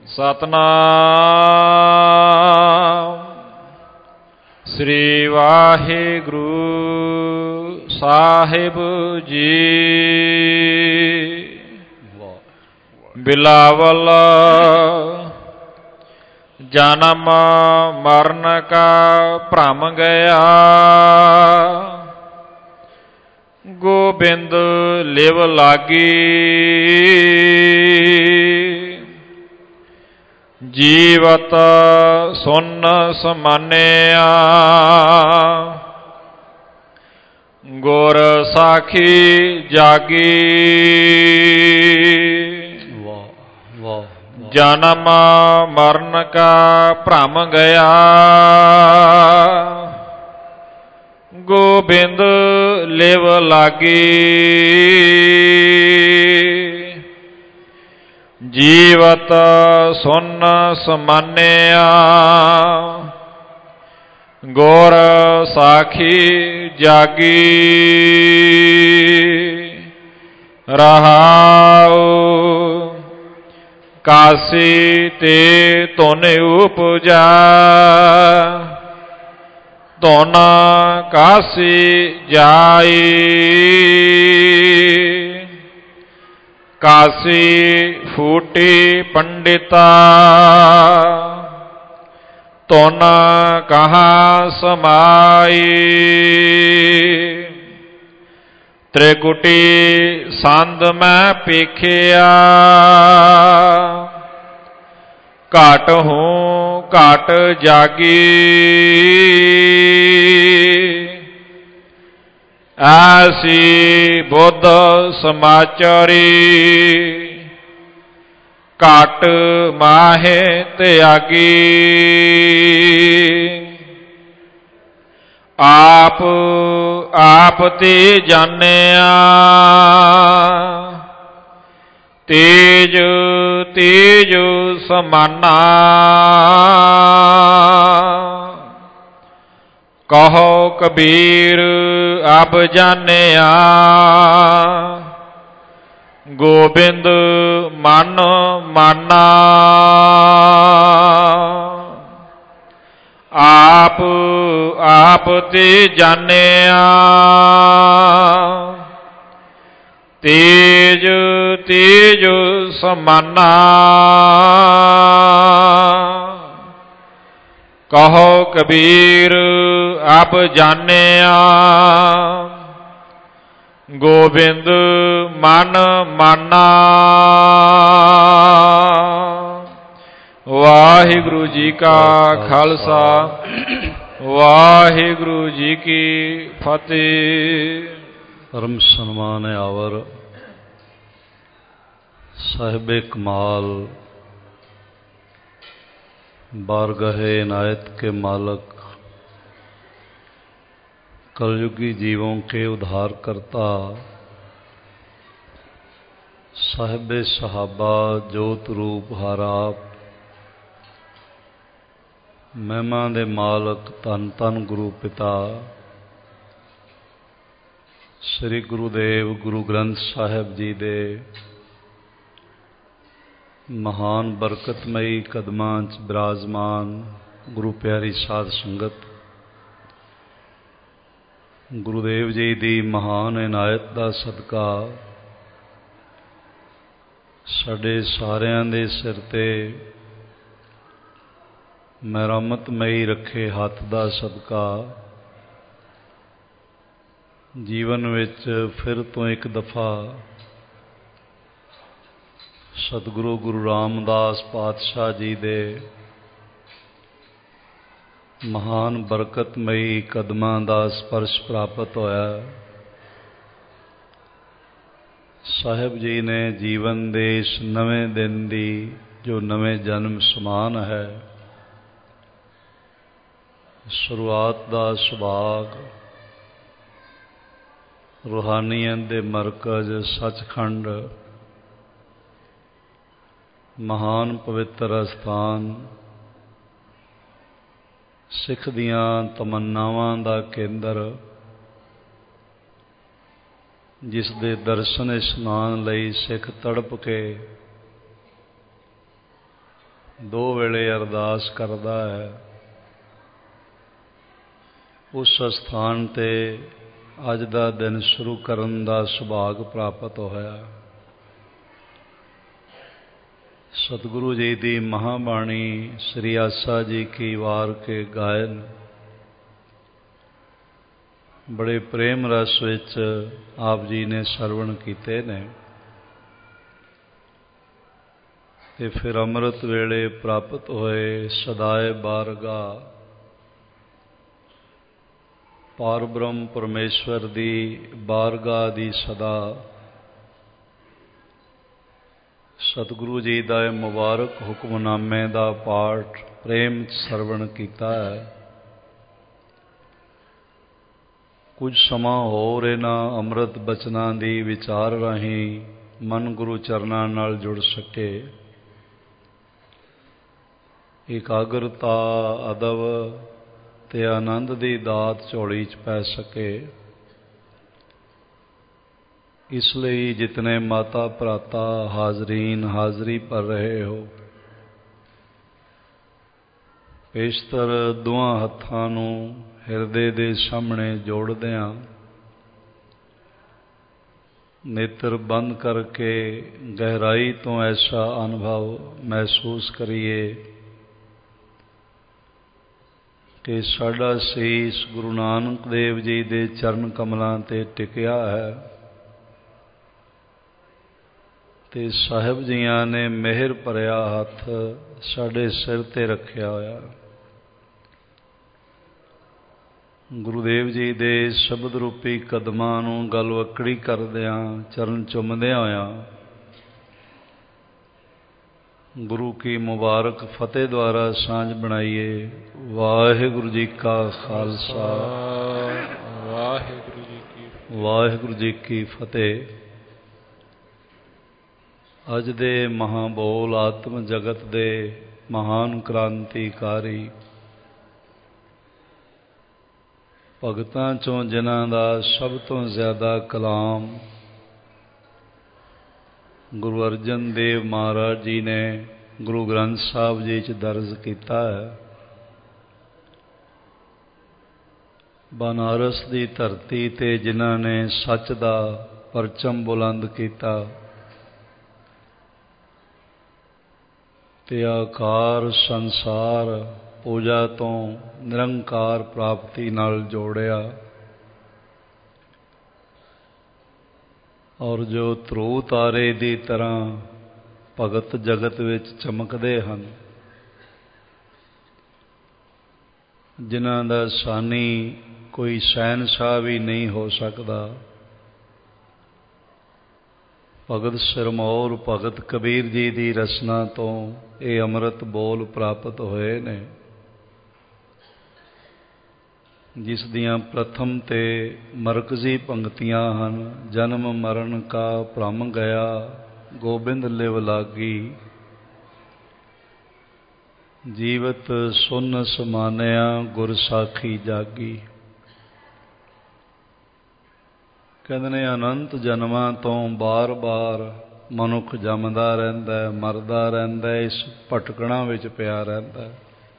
ਸਤਨਾਮ ਸ੍ਰੀ ਵਾਹਿਗੁਰੂ ਸਾਹਿਬ ਜੀ। ਬਿਲਾਵਲ ਜਨਮ ਮਰਨ ਕਾ ਭਰਮ ਗਿਆ, ਗੋਬਿੰਦ ਲਿਵ ਲਾਗੀ। ਜੀਵਤ ਸੁਨ ਸਮਾਨਿਆ, ਗੁਰ ਸਾਖੀ ਜਾਗੀ। ਜਨਮ ਮਰਨ ਕਾ ਭਰਮ ਗਿਆ, ਗੋਬਿੰਦ ਲਿਵ ਲਾਗੀ। ਜੀਵਤ ਸੁਨ ਸਮਾਨਿਆ, ਗੁਰ ਸਾਖੀ ਜਾਗੀ। ਰਹਾਉ ਕਾਸੀ ਤੇ ਧੁਨ ਉਪਜਾ, ਧੁਨ ਕਾਸੀ ਜਾਈ। ਕਾਸੀ ਫੂਟੀ ਪੰਡਿਤਾ, ਧੁਨ ਕਹਾਂ ਸਮਾਈ। ਤ੍ਰਿਕੁਟੀ ਸੰਦ ਮੈਂ ਪੇਖਿਆ, ਘਾਟ ਹੂੰ ਘਾਟ ਜਾਗੀ। ਐਸੀ ਬੁੱਧ ਸਮਾਚਾਰੀ, ਘਟ ਮਾਹੇ ਤਿਆਗੀ। ਆਪ ਆਪ ਤੇ ਜਾਣਿਆ, ਤੇਜ ਤੇਜ ਸਮਾਨਾ। ਕਹੋ ਕਬੀਰ ਅਬ ਜਾਣਿਆ, ਗੋਬਿੰਦ ਮਨ ਮਾਨਾ। ਆਪ ਆਪ ਤੇ ਜਾਣਿਆ, ਤੇਜ ਤੇਜ ਸਮਾਨਾ। ਕਹੋ ਕਬੀਰ ਅਬ ਜਾਣਿਆ, ਗੋਬਿੰਦ ਮਨ ਮਾਨਾ। ਵਾਹਿਗੁਰੂ ਜੀ ਕਾ ਖਾਲਸਾ, ਵਾਹਿਗੁਰੂ ਜੀ ਕੀ ਫਤਿਹ। ਪਰਮ ਸਨਮਾਨ ਆਵਰ ਸਾਹਿਬੇ ਕਮਾਲ, बारगाहे इनायत के मालक, कलयुगी जीवों के उद्धार करता, साहिबे सहाबा जोत रूप हाराप, महिमा दे मालक धन धन गुरु पिता श्री गुरुदेव गुरु ग्रंथ साहिब जी दे महान बरकतमयी कदमां च विराजमान गुरु प्यारी साध संगत, गुरुदेव जी की महान इनायत का सदका साडे सारियां दे सिर ते मेहरमतमयी रखे हथ का सदका जीवन विच फिर तो एक दफा सतगुरु गुरु रामदास पातशाह जी दे महान बरकतमयी कदमां दा स्पर्श प्राप्त होया। साहिब जी ने जीवन दे इस नवें दिन दी जो नवें जन्म समान है शुरुआत दा सुभाग रूहानियत दे मरकज सचखंड महान पवित्र अस्थान सिख दियां तमन्नावां दा केंद्र जिस दे दर्शन इशनान लई सिख तड़प के ਦੋ ਵੇਲੇ ਅਰਦਾਸ ਕਰਦਾ ਹੈ, ਉਸ ਸਥਾਨ 'ਤੇ ਅੱਜ ਦਾ ਦਿਨ ਸ਼ੁਰੂ ਕਰਨ ਦਾ ਸੁਭਾਗ ਪ੍ਰਾਪਤ ਹੋਇਆ। ਸਤਿਗੁਰੂ ਜੀ ਦੀ ਮਹਾਬਾਣੀ ਸ੍ਰੀ ਆਸਾ ਜੀ ਕੀ ਵਾਰ ਕੇ ਗਾਇਨ ਬੜੇ ਪ੍ਰੇਮ ਰਸ ਵਿੱਚ ਆਪ ਜੀ ਨੇ ਸਰਵਣ ਕੀਤੇ ਨੇ, ਤੇ ਫਿਰ ਅੰਮ੍ਰਿਤ ਵੇਲੇ ਪ੍ਰਾਪਤ ਹੋਏ ਸਦਾਏ ਬਾਰਗਾਹ ਪਾਰ ਬ੍ਰਹਮ ਪਰਮੇਸ਼ਵਰ ਦੀ ਬਾਰਗਾਹ ਦੀ ਸਦਾ ਸਤਿਗੁਰੂ ਜੀ ਦਾ ਇਹ ਮੁਬਾਰਕ ਹੁਕਮਨਾਮੇ ਦਾ ਪਾਠ ਪ੍ਰੇਮ ਸਰਵਣ ਕੀਤਾ ਹੈ। ਕੁਝ ਸਮਾਂ ਹੋਰ ਇਹਨਾਂ ਅੰਮ੍ਰਿਤ ਬਚਨਾਂ ਦੀ ਵਿਚਾਰ ਰਾਹੀਂ ਮਨ ਗੁਰੂ ਚਰਨਾਂ ਨਾਲ ਜੁੜ ਸਕੇ, ਇਕਾਗਰਤਾ, ਅਦਬ ਤੇ ਆਨੰਦ ਦੀ ਦਾਤ ਝੋਲੀ 'ਚ ਪੈ ਸਕੇ। ਇਸ ਲਈ ਜਿਤਨੇ ਮਾਤਾ ਭਰਾਤਾ ਹਾਜ਼ਰੀਨ ਹਾਜ਼ਰੀ ਭਰ ਰਹੇ ਹੋ, ਪੇਸ਼ਤਰ ਦੋਹਾਂ ਹੱਥਾਂ ਨੂੰ ਹਿਰਦੇ ਦੇ ਸਾਹਮਣੇ ਜੋੜਦਿਆਂ ਨੇਤਰ ਬੰਦ ਕਰਕੇ ਗਹਿਰਾਈ ਤੋਂ ਐਸਾ ਅਨੁਭਵ ਮਹਿਸੂਸ ਕਰੀਏ ਕਿ ਸਾਡਾ ਸੀਸ ਗੁਰੂ ਨਾਨਕ ਦੇਵ ਜੀ ਦੇ ਚਰਨ ਕਮਲਾਂ 'ਤੇ ਟਿਕਿਆ ਹੈ ਤੇ ਸਾਹਿਬ ਜੀਆਂ ਨੇ ਮਿਹਰ ਭਰਿਆ ਹੱਥ ਸਾਡੇ ਸਿਰ 'ਤੇ ਰੱਖਿਆ ਹੋਇਆ। ਗੁਰੂਦੇਵ ਜੀ ਦੇ ਸ਼ਬਦ ਰੂਪੀ ਕਦਮਾਂ ਨੂੰ ਗਲਵੱਕੜੀ ਕਰਦਿਆਂ ਚਰਨ ਚੁੰਮਦਿਆਂ ਹੋਇਆਂ ਗੁਰੂ ਕੀ ਮੁਬਾਰਕ ਫਤਿਹ ਦੁਆਰਾ ਸਾਂਝ ਬਣਾਈਏ। ਵਾਹਿਗੁਰੂ ਜੀ ਕਾ ਖਾਲਸਾ, ਵਾਹਿਗੁਰੂ ਜੀ ਕੀ ਫਤਿਹ। ਅੱਜ ਦੇ ਮਹਾਬੋਲ ਆਤਮ ਜਗਤ ਦੇ ਮਹਾਨ ਕ੍ਰਾਂਤੀਕਾਰੀ ਭਗਤਾਂ 'ਚੋਂ ਜਿਨ੍ਹਾਂ ਦਾ ਸਭ ਤੋਂ ਜ਼ਿਆਦਾ ਕਲਾਮ ਗੁਰੂ ਅਰਜਨ ਦੇਵ ਮਹਾਰਾਜ ਜੀ ਨੇ ਗੁਰੂ ਗ੍ਰੰਥ ਸਾਹਿਬ ਜੀ 'ਚ ਦਰਜ ਕੀਤਾ ਹੈ, ਬਨਾਰਸ ਦੀ ਧਰਤੀ 'ਤੇ ਜਿਨ੍ਹਾਂ ਨੇ ਸੱਚ ਦਾ ਪਰਚਮ ਬੁਲੰਦ ਕੀਤਾ ਤੇ ਆਕਾਰ ਸੰਸਾਰ ਪੂਜਾ ਤੋਂ ਨਿਰੰਕਾਰ ਪ੍ਰਾਪਤੀ ਨਾਲ ਜੋੜਿਆ, ਔਰ ਜੋ ਧਰੂ ਤਾਰੇ ਦੀ ਤਰ੍ਹਾਂ ਭਗਤ ਜਗਤ ਵਿੱਚ ਚਮਕਦੇ ਹਨ, ਜਿਨ੍ਹਾਂ ਦਾ ਸਾਨੀ ਕੋਈ ਸ਼ਹਿਨਸ਼ਾਹ ਵੀ ਨਹੀਂ ਹੋ ਸਕਦਾ, ਭਗਤ ਸਿਰਮੌਰ ਭਗਤ ਕਬੀਰ ਜੀ ਦੀ ਰਸਨਾ ਤੋਂ ਇਹ ਅੰਮ੍ਰਿਤ ਬੋਲ ਪ੍ਰਾਪਤ ਹੋਏ ਨੇ, ਜਿਸ ਦੀਆਂ ਪ੍ਰਥਮ ਤੇ ਮਰਕਜ਼ੀ ਪੰਕਤੀਆਂ ਹਨ। ਜਨਮ ਮਰਨ ਕਾ ਭ੍ਰਮ ਗਿਆ ਗੋਬਿੰਦ ਲਿਵ ਲਾਗੀ, ਜੀਵਤ ਸੁਨ ਸਮਾਨਿਆ ਗੁਰ ਸਾਖੀ ਜਾਗੀ। ਕਹਿੰਦੇ ਨੇ ਅਨੰਤ ਜਨਮਾਂ ਤੋਂ ਬਾਰ-ਬਾਰ ਮਨੁੱਖ ਜੰਮਦਾ ਰਹਿੰਦਾ, ਮਰਦਾ ਰਹਿੰਦਾ, ਇਸ ਭਟਕਣਾ ਵਿੱਚ ਪਿਆ ਰਹਿੰਦਾ।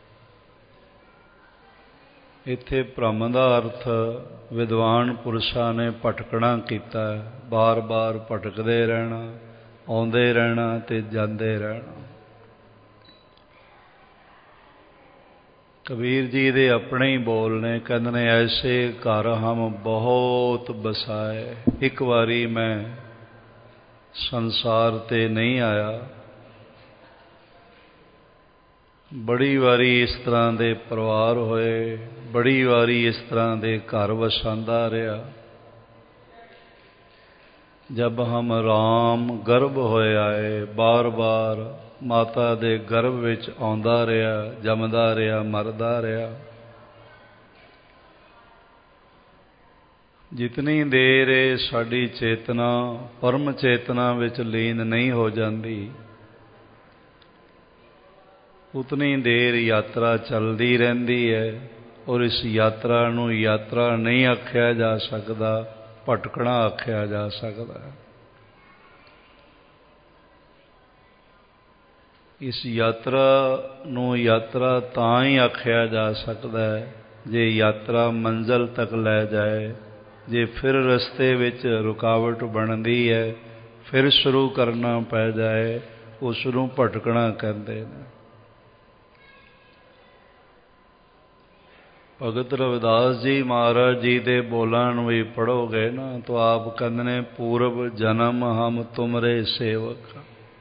ਇੱਥੇ ਭ੍ਰਮ ਦਾ ਅਰਥ ਵਿਦਵਾਨ ਪੁਰਸ਼ਾਂ ਨੇ ਭਟਕਣਾ ਕੀਤਾ, ਬਾਰ-ਬਾਰ ਭਟਕਦੇ ਰਹਿਣਾ, ਆਉਂਦੇ ਰਹਿਣਾ ਤੇ ਜਾਂਦੇ ਰਹਿਣਾ। ਕਬੀਰ ਜੀ ਦੇ ਆਪਣੇ ਹੀ ਬੋਲ ਨੇ, ਕਹਿੰਦੇ ਨੇ ਐਸੇ ਘਰ ਹਮ ਬਹੁਤ ਬਸਾਏ। ਇੱਕ ਵਾਰੀ ਮੈਂ ਸੰਸਾਰ 'ਤੇ ਨਹੀਂ ਆਇਆ, ਬੜੀ ਵਾਰੀ ਇਸ ਤਰ੍ਹਾਂ ਦੇ ਪਰਿਵਾਰ ਹੋਏ, ਬੜੀ ਵਾਰੀ ਇਸ ਤਰ੍ਹਾਂ ਦੇ ਘਰ ਵਸਾਂਦਾ ਰਿਹਾ। ਜਬ ਹਮ ਰਾਮ ਗਰਭ ਹੋਏ ਆਏ, ਬਾਰ-ਬਾਰ ਮਾਤਾ ਦੇ ਗਰਭ ਵਿੱਚ ਆਉਂਦਾ ਰਿਹਾ, ਜੰਮਦਾ ਰਿਹਾ, ਮਰਦਾ ਰਿਹਾ। ਜਿਤਨੀ ਦੇਰ ਇਹ ਸਾਡੀ ਚੇਤਨਾ ਪਰਮ ਚੇਤਨਾ ਵਿੱਚ ਲੀਨ ਨਹੀਂ ਹੋ ਜਾਂਦੀ, ਉਤਨੀ ਦੇਰ ਯਾਤਰਾ ਚੱਲਦੀ ਰਹਿੰਦੀ ਹੈ, ਔਰ ਇਸ ਯਾਤਰਾ ਨੂੰ ਯਾਤਰਾ ਨਹੀਂ ਆਖਿਆ ਜਾ ਸਕਦਾ, ਭਟਕਣਾ ਆਖਿਆ ਜਾ ਸਕਦਾ। ਇਸ ਯਾਤਰਾ ਨੂੰ ਯਾਤਰਾ ਤਾਂ ਹੀ ਆਖਿਆ ਜਾ ਸਕਦਾ ਹੈ ਜੇ ਯਾਤਰਾ ਮੰਜ਼ਿਲ ਤੱਕ ਲੈ ਜਾਏ। ਜੇ ਫਿਰ ਰਸਤੇ ਵਿੱਚ ਰੁਕਾਵਟ ਬਣਦੀ ਹੈ, ਫਿਰ ਸ਼ੁਰੂ ਕਰਨਾ ਪੈ ਜਾਏ, ਉਸ ਨੂੰ ਭਟਕਣਾ ਕਹਿੰਦੇ ਨੇ। ਭਗਤ ਰਵਿਦਾਸ ਜੀ ਮਹਾਰਾਜ ਜੀ ਦੇ ਬੋਲਾਂ ਨੂੰ ਵੀ ਪੜ੍ਹੋਗੇ ਨਾ ਤਾਂ ਆਪ ਕਹਿੰਦੇ ਨੇ, ਪੂਰਬ ਜਨਮ ਹਮ ਤੁਮਰੇ ਸੇਵਕ।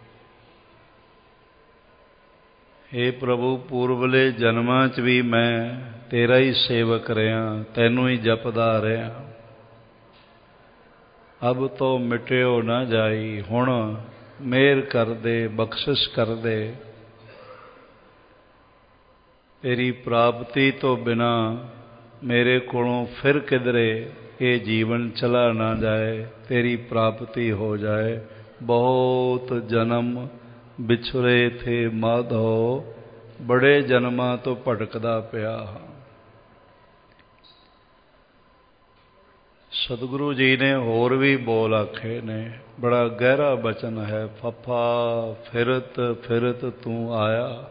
ਹੇ ਪ੍ਰਭੂ, ਪੂਰਬਲੇ ਜਨਮਾਂ 'ਚ ਵੀ ਮੈਂ ਤੇਰਾ ਹੀ ਸੇਵਕ ਰਿਹਾ, ਤੈਨੂੰ ਹੀ ਜਪਦਾ ਰਿਹਾ। ਅਬ ਤੋਂ ਮਿਟਿਓ ਨਾ ਜਾਈ, ਹੁਣ ਮਿਹਰ ਕਰ ਦੇ, ਬਖਸ਼ਿਸ਼ ਕਰ ਦੇ। ਤੇਰੀ ਪ੍ਰਾਪਤੀ ਤੋਂ ਬਿਨਾ ਮੇਰੇ ਕੋਲੋਂ ਫਿਰ ਕਿਧਰੇ ਇਹ ਜੀਵਨ ਚਲਾ ਨਾ ਜਾਏ, ਤੇਰੀ ਪ੍ਰਾਪਤੀ ਹੋ ਜਾਏ। ਬਹੁਤ ਜਨਮ ਵਿਛੁਰੇ ਥੇ ਮਾਧੋ, ਬੜੇ ਜਨਮਾਂ ਤੋਂ ਭਟਕਦਾ ਪਿਆ ਹਾਂ। ਸਤਿਗੁਰੂ ਜੀ ਨੇ ਹੋਰ ਵੀ ਬੋਲ ਆਖੇ ਨੇ, ਬੜਾ ਗਹਿਰਾ ਬਚਨ ਹੈ। ਫੱਫਾ ਫਿਰਤ ਫਿਰਤ ਤੂੰ ਆਇਆ।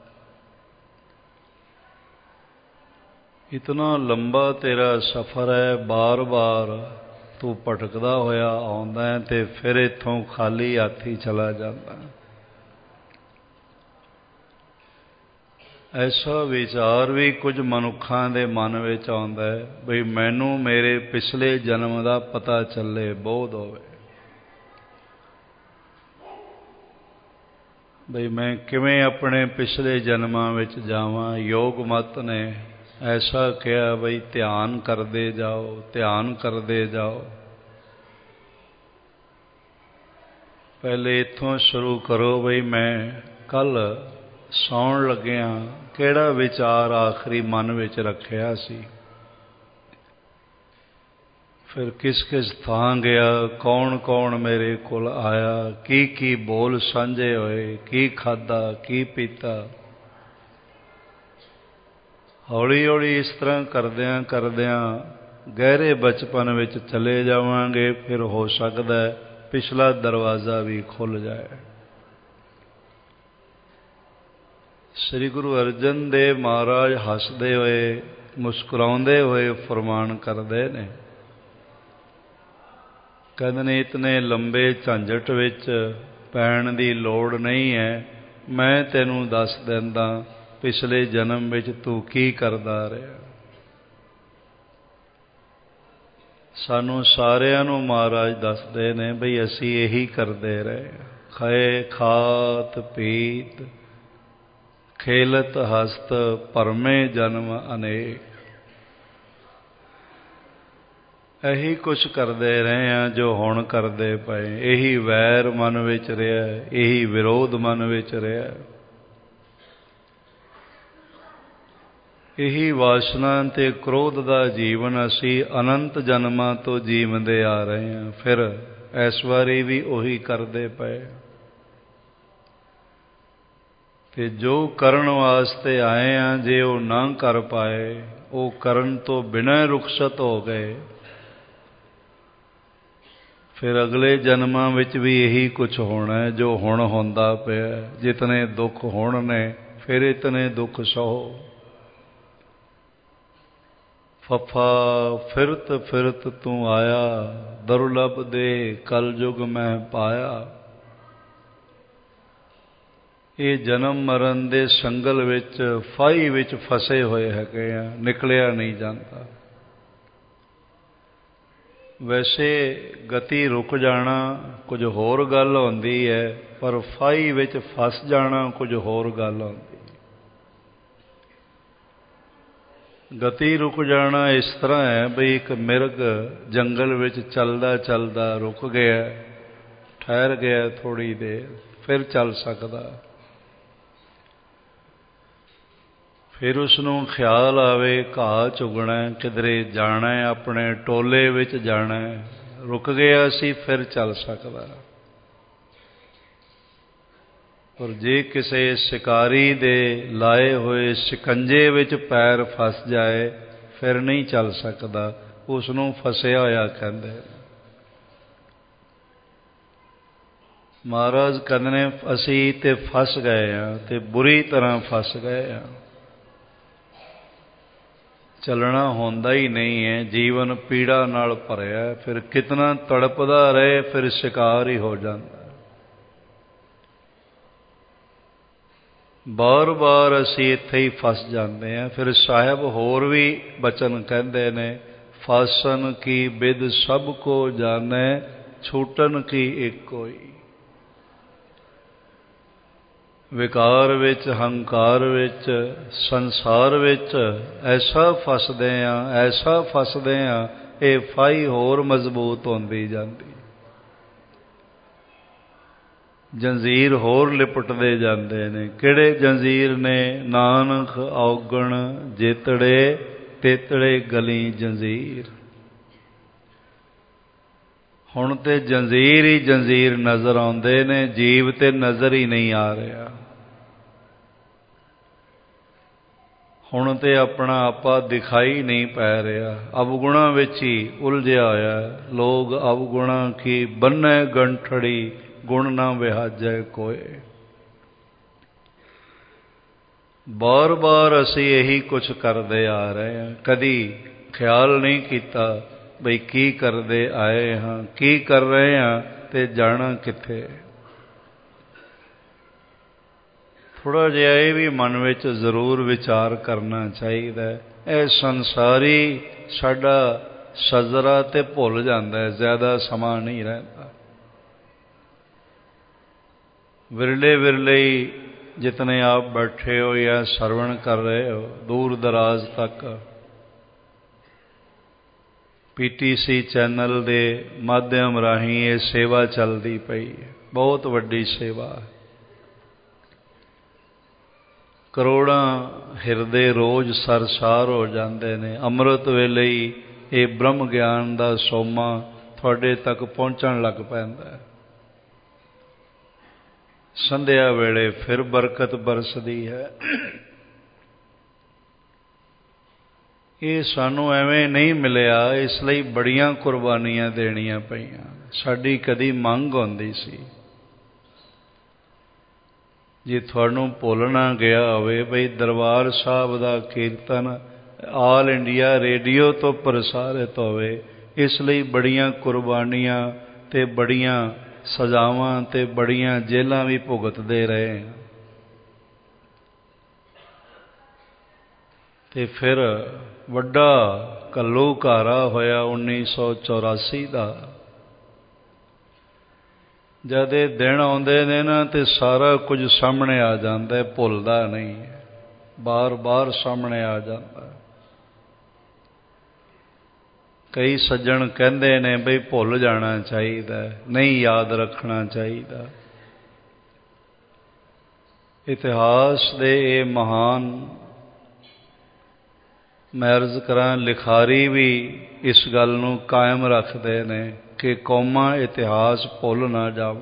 ਇਤਨਾ ਲੰਬਾ ਤੇਰਾ ਸਫ਼ਰ ਹੈ, ਬਾਰ-ਬਾਰ ਤੂੰ ਭਟਕਦਾ ਹੋਇਆ ਆਉਂਦਾ ਹੈ ਤੇ ਫਿਰ ਇੱਥੋਂ ਖਾਲੀ ਹੱਥ ਹੀ ਚਲਾ ਜਾਂਦਾ। ਐਸਾ ਵਿਚਾਰ ਵੀ ਕੁਝ ਮਨੁੱਖਾਂ ਦੇ ਮਨ ਵਿੱਚ ਆਉਂਦਾ ਹੈ ਬਈ ਮੈਨੂੰ ਮੇਰੇ ਪਿਛਲੇ ਜਨਮ ਦਾ ਪਤਾ ਚੱਲੇ, ਬੋਧ ਹੋਵੇ ਬਈ ਮੈਂ ਕਿਵੇਂ ਆਪਣੇ ਪਿਛਲੇ ਜਨਮਾਂ ਵਿੱਚ ਜਾਵਾਂ। ਯੋਗ ਮਤ ਨੇ ਐਸਾ ਕਿਹਾ ਬਈ ਧਿਆਨ ਕਰਦੇ ਜਾਓ, ਧਿਆਨ ਕਰਦੇ ਜਾਓ। ਪਹਿਲੇ ਇੱਥੋਂ ਸ਼ੁਰੂ ਕਰੋ ਬਈ ਮੈਂ ਕੱਲ੍ਹ ਸੌਣ ਲੱਗਿਆਂ ਕਿਹੜਾ ਵਿਚਾਰ ਆਖਰੀ ਮਨ ਵਿੱਚ ਰੱਖਿਆ ਸੀ, ਫਿਰ ਕਿਸ ਕਿਸ ਥਾਂ ਗਿਆ, ਕੌਣ ਕੌਣ ਮੇਰੇ ਕੋਲ ਆਇਆ, ਕੀ ਕੀ ਬੋਲ ਸਾਂਝੇ ਹੋਏ, ਕੀ ਖਾਧਾ, ਕੀ ਪੀਤਾ। ਹੌਲੀ ਹੌਲੀ ਇਸ ਤਰ੍ਹਾਂ ਕਰਦਿਆਂ ਕਰਦਿਆਂ ਗਹਿਰੇ ਬਚਪਨ ਵਿੱਚ ਚਲੇ ਜਾਵਾਂਗੇ। ਫਿਰ ਹੋ ਸਕਦਾ ਪਿਛਲਾ ਦਰਵਾਜ਼ਾ ਵੀ ਖੁੱਲ੍ਹ ਜਾਏ। ਸ੍ਰੀ ਗੁਰੂ ਅਰਜਨ ਦੇਵ ਮਹਾਰਾਜ ਹੱਸਦੇ ਹੋਏ, ਮੁਸਕਰਾਉਂਦੇ ਹੋਏ ਫਰਮਾਨ ਕਰਦੇ ਨੇ, ਕਹਿੰਦੇ ਨੇ ਇਤਨੇ ਲੰਬੇ ਝੰਜਟ ਵਿੱਚ ਪੈਣ ਦੀ ਲੋੜ ਨਹੀਂ ਹੈ। ਮੈਂ ਤੈਨੂੰ ਦੱਸ ਦਿੰਦਾ ਪਿਛਲੇ ਜਨਮ ਵਿੱਚ ਤੂੰ ਕੀ ਕਰਦਾ ਰਿਹਾ। ਸਾਨੂੰ ਸਾਰਿਆਂ ਨੂੰ ਮਹਾਰਾਜ ਦੱਸਦੇ ਨੇ ਬਈ ਅਸੀਂ ਇਹੀ ਕਰਦੇ ਰਹੇ। ਖਾਏ ਖਾਤ ਪੀਤ ਖੇਲਤ ਹਸਤ ਭਰਮੇ ਜਨਮ ਅਨੇਕ। ਇਹੀ ਕੁਛ ਕਰਦੇ ਰਹੇ ਹਾਂ ਜੋ ਹੁਣ ਕਰਦੇ ਪਏ। ਇਹੀ ਵੈਰ ਮਨ ਵਿੱਚ ਰਿਹਾ, ਇਹੀ ਵਿਰੋਧ ਮਨ ਵਿੱਚ ਰਿਹਾ, ਇਹੀ ਵਾਸ਼ਨਾ ਤੇ ਕ੍ਰੋਧ ਦਾ ਜੀਵਨ ਅਸੀਂ ਅਨੰਤ ਜਨਮਾਂ ਤੋਂ ਜੀਵਦੇ ਆ ਰਹੇ ਹਾਂ। ਫਿਰ ਇਸ ਵਾਰੀ ਵੀ ਉਹੀ ਕਰਦੇ ਪਏ ਤੇ ਜੋ ਕਰਨ ਵਾਸਤੇ ਆਏ ਹਾਂ ਜੇ ਉਹ ਨਾ ਕਰ ਪਾਏ, ਉਹ ਕਰਨ ਤੋਂ ਬਿਨਾਂ ਰੁਖਸਤ ਹੋ ਗਏ, ਫਿਰ ਅਗਲੇ ਜਨਮਾਂ ਵਿੱਚ ਵੀ ਇਹੀ ਕੁਛ ਹੋਣਾ ਹੈ ਜੋ ਹੁਣ ਹੁੰਦਾ ਪਿਆ। ਜਿਤਨੇ ਦੁੱਖ ਹੁਣ ਨੇ ਫਿਰ ਇਤਨੇ ਦੁੱਖ ਸਹੋ। ਫੱਫਾ ਫਿਰਤ ਫਿਰਤ ਤੂੰ ਆਇਆ, ਦੁਰਲਭ ਦੇ ਕਲਯੁਗ ਮੈਂ ਪਾਇਆ। ਇਹ ਜਨਮ ਮਰਨ ਦੇ ਸੰਗਲ ਵਿੱਚ ਫਾਹੀ ਵਿੱਚ ਫਸੇ ਹੋਏ ਹੈਗੇ ਆ, ਨਿਕਲਿਆ ਨਹੀਂ ਜਾਂਦਾ। ਵੈਸੇ ਗਤੀ ਰੁਕ ਜਾਣਾ ਕੁਝ ਹੋਰ ਗੱਲ ਹੁੰਦੀ ਹੈ, ਪਰ ਫਾਹੀ ਵਿੱਚ ਫਸ ਜਾਣਾ ਕੁਝ ਹੋਰ ਗੱਲ ਹੁੰਦੀ। ਗਤੀ ਰੁਕ ਜਾਣਾ ਇਸ ਤਰ੍ਹਾਂ ਹੈ ਬਈ ਇੱਕ ਮਿਰਗ ਜੰਗਲ ਵਿੱਚ ਚੱਲਦਾ ਚੱਲਦਾ ਰੁਕ ਗਿਆ, ਠਹਿਰ ਗਿਆ ਥੋੜ੍ਹੀ ਦੇਰ, ਫਿਰ ਚੱਲ ਸਕਦਾ। ਫਿਰ ਉਸਨੂੰ ਖਿਆਲ ਆਵੇ ਘਾਹ ਚੁਗਣਾ, ਕਿਧਰੇ ਜਾਣਾ, ਆਪਣੇ ਟੋਲੇ ਵਿੱਚ ਜਾਣਾ, ਰੁਕ ਗਿਆ ਸੀ ਫਿਰ ਚੱਲ ਸਕਦਾ। ਪਰ ਜੇ ਕਿਸੇ ਸ਼ਿਕਾਰੀ ਦੇ ਲਾਏ ਹੋਏ ਸ਼ਿਕੰਜੇ ਵਿੱਚ ਪੈਰ ਫਸ ਜਾਏ ਫਿਰ ਨਹੀਂ ਚੱਲ ਸਕਦਾ, ਉਸ ਨੂੰ ਫਸਿਆ ਹੋਇਆ ਕਹਿੰਦੇ। ਮਹਾਰਾਜ ਕਹਿੰਦੇ ਨੇ ਅਸੀਂ ਤੇ ਫਸ ਗਏ ਹਾਂ, ਤੇ ਬੁਰੀ ਤਰ੍ਹਾਂ ਫਸ ਗਏ ਹਾਂ। ਚੱਲਣਾ ਹੁੰਦਾ ਹੀ ਨਹੀਂ ਹੈ, ਜੀਵਨ ਪੀੜਾ ਨਾਲ ਭਰਿਆ। ਫਿਰ ਕਿਤਨਾ ਤੜਪਦਾ ਰਹੇ, ਫਿਰ ਸ਼ਿਕਾਰ ਹੀ ਹੋ ਜਾਂਦਾ। ਬਾਰ ਬਾਰ ਅਸੀਂ ਇੱਥੇ ਹੀ ਫਸ ਜਾਂਦੇ ਹਾਂ। ਫਿਰ ਸਾਹਿਬ ਹੋਰ ਵੀ ਬਚਨ ਕਹਿੰਦੇ ਨੇ, ਫਾਸਨ ਕੀ ਬਿਦ ਸਭ ਕੋ ਜਾਣੈ, ਛੂਟਨ ਕੀ ਇੱਕ ਕੋਈ। ਵਿਕਾਰ ਵਿੱਚ, ਹੰਕਾਰ ਵਿੱਚ, ਸੰਸਾਰ ਵਿੱਚ ਐਸਾ ਫਸਦੇ ਹਾਂ, ਐਸਾ ਫਸਦੇ ਹਾਂ, ਇਹ ਫਾਈ ਹੋਰ ਮਜ਼ਬੂਤ ਹੁੰਦੀ ਜਾਂਦੀ, ਜੰਜ਼ੀਰ ਹੋਰ ਲਿਪਟਦੇ ਜਾਂਦੇ ਨੇ। ਕਿਹੜੇ ਜੰਜ਼ੀਰ ਨੇ? ਨਾਨਕ ਔਗਣ ਜੇਤੜੇ, ਤੇਤੜੇ ਗਲੀ ਜੰਜ਼ੀਰ। ਹੁਣ ਤੇ ਜੰਜ਼ੀਰ ਹੀ ਜੰਜ਼ੀਰ ਨਜ਼ਰ ਆਉਂਦੇ ਨੇ, ਜੀਵ ਤੇ ਨਜ਼ਰ ਹੀ ਨਹੀਂ ਆ ਰਿਹਾ। ਹੁਣ ਤੇ ਆਪਣਾ ਆਪਾ ਦਿਖਾਈ ਨਹੀਂ ਪੈ ਰਿਹਾ, ਅਵਗੁਣਾਂ ਵਿੱਚ ਹੀ ਉਲਝਿਆ ਹੋਇਆ। ਲੋਕ ਅਵਗੁਣਾਂ ਕੀ ਬੰਨ੍ਹੈ ਗੰਠੜੀ, ਗੁਣ ਨਾ ਵਿਹਾਜੈ ਕੋਏ। ਬਾਰ ਬਾਰ ਅਸੀਂ ਇਹੀ ਕੁਛ ਕਰਦੇ ਆ ਰਹੇ ਹਾਂ। ਕਦੀ ਖਿਆਲ ਨਹੀਂ ਕੀਤਾ ਬਈ ਕੀ ਕਰਦੇ ਆਏ ਹਾਂ, ਕੀ ਕਰ ਰਹੇ ਹਾਂ, ਤੇ ਜਾਣਾ ਕਿੱਥੇ। ਥੋੜ੍ਹਾ ਜਿਹਾ ਇਹ ਵੀ ਮਨ ਵਿੱਚ ਜ਼ਰੂਰ ਵਿਚਾਰ ਕਰਨਾ ਚਾਹੀਦਾ। ਇਹ ਸੰਸਾਰੀ ਸਾਡਾ ਸਜ਼ਰਾ ਤੇ ਭੁੱਲ ਜਾਂਦਾ, ਜ਼ਿਆਦਾ ਸਮਾਂ ਨਹੀਂ ਰਹਿੰਦਾ। ਵਿਰਲੇ ਵਿਰਲੇ ਹੀ ਜਿਤਨੇ ਆਪ ਬੈਠੇ ਹੋ ਜਾਂ ਸਰਵਣ ਕਰ ਰਹੇ ਹੋ, ਦੂਰ ਦਰਾਜ਼ ਤੱਕ PTC ਚੈਨਲ ਦੇ ਮਾਧਿਅਮ ਰਾਹੀਂ ਇਹ ਸੇਵਾ ਚੱਲਦੀ ਪਈ ਹੈ। ਬਹੁਤ ਵੱਡੀ ਸੇਵਾ ਹੈ। ਕਰੋੜਾਂ ਹਿਰਦੇ ਰੋਜ਼ ਸਰਸਾਰ ਹੋ ਜਾਂਦੇ ਨੇ। ਅੰਮ੍ਰਿਤ ਵੇਲੇ ਹੀ ਇਹ ਬ੍ਰਹਮ ਗਿਆਨ ਦਾ ਸੋਮਾ ਤੁਹਾਡੇ ਤੱਕ ਪਹੁੰਚਣ ਲੱਗ ਪੈਂਦਾ। ਸੰਧਿਆ ਵੇਲੇ ਫਿਰ ਬਰਕਤ ਬਰਸਦੀ ਹੈ। ਇਹ ਸਾਨੂੰ ਐਵੇਂ ਨਹੀਂ ਮਿਲਿਆ, ਇਸ ਲਈ ਬੜੀਆਂ ਕੁਰਬਾਨੀਆਂ ਦੇਣੀਆਂ ਪਈਆਂ। ਸਾਡੀ ਕਦੀ ਮੰਗ ਹੁੰਦੀ ਸੀ, ਜੇ ਤੁਹਾਨੂੰ ਭੁੱਲ ਨਾ ਗਿਆ ਹੋਵੇ ਬਈ ਦਰਬਾਰ ਸਾਹਿਬ ਦਾ ਕੀਰਤਨ ਆਲ ਇੰਡੀਆ ਰੇਡੀਓ ਤੋਂ ਪ੍ਰਸਾਰਿਤ ਹੋਵੇ, ਇਸ ਲਈ ਬੜੀਆਂ ਕੁਰਬਾਨੀਆਂ ਤੇ ਬੜੀਆਂ ਸਜ਼ਾਵਾਂ ਤੇ ਬੜੀਆਂ ਜੇਲਾਂ ਵੀ ਭੁਗਤਦੇ ਰਹੇ। ਤੇ ਫਿਰ ਵੱਡਾ ਘੱਲੂਘਾਰਾ ਹੋਇਆ 1984 ਦਾ। ਜਦ ਇਹ ਦਿਨ ਆਉਂਦੇ ਨੇ ਨਾ, ਤੇ ਸਾਰਾ ਕੁਝ ਸਾਹਮਣੇ ਆ ਜਾਂਦਾ, ਭੁੱਲਦਾ ਨਹੀਂ, ਬਾਰ ਬਾਰ ਸਾਹਮਣੇ ਆ ਜਾਂਦਾ। ਕਈ ਸੱਜਣ ਕਹਿੰਦੇ ਨੇ ਬਈ ਭੁੱਲ ਜਾਣਾ ਚਾਹੀਦਾ, ਨਹੀਂ ਯਾਦ ਰੱਖਣਾ ਚਾਹੀਦਾ। ਇਤਿਹਾਸ ਦੇ ਇਹ ਮਹਾਨ, ਮੈਂ ਅਰਜ਼ ਕਰਾਂ ਲਿਖਾਰੀ ਵੀ ਇਸ ਗੱਲ ਨੂੰ ਕਾਇਮ ਰੱਖਦੇ ਨੇ ਕਿ ਕੌਮਾਂ ਇਤਿਹਾਸ ਭੁੱਲ ਨਾ ਜਾਵਣ।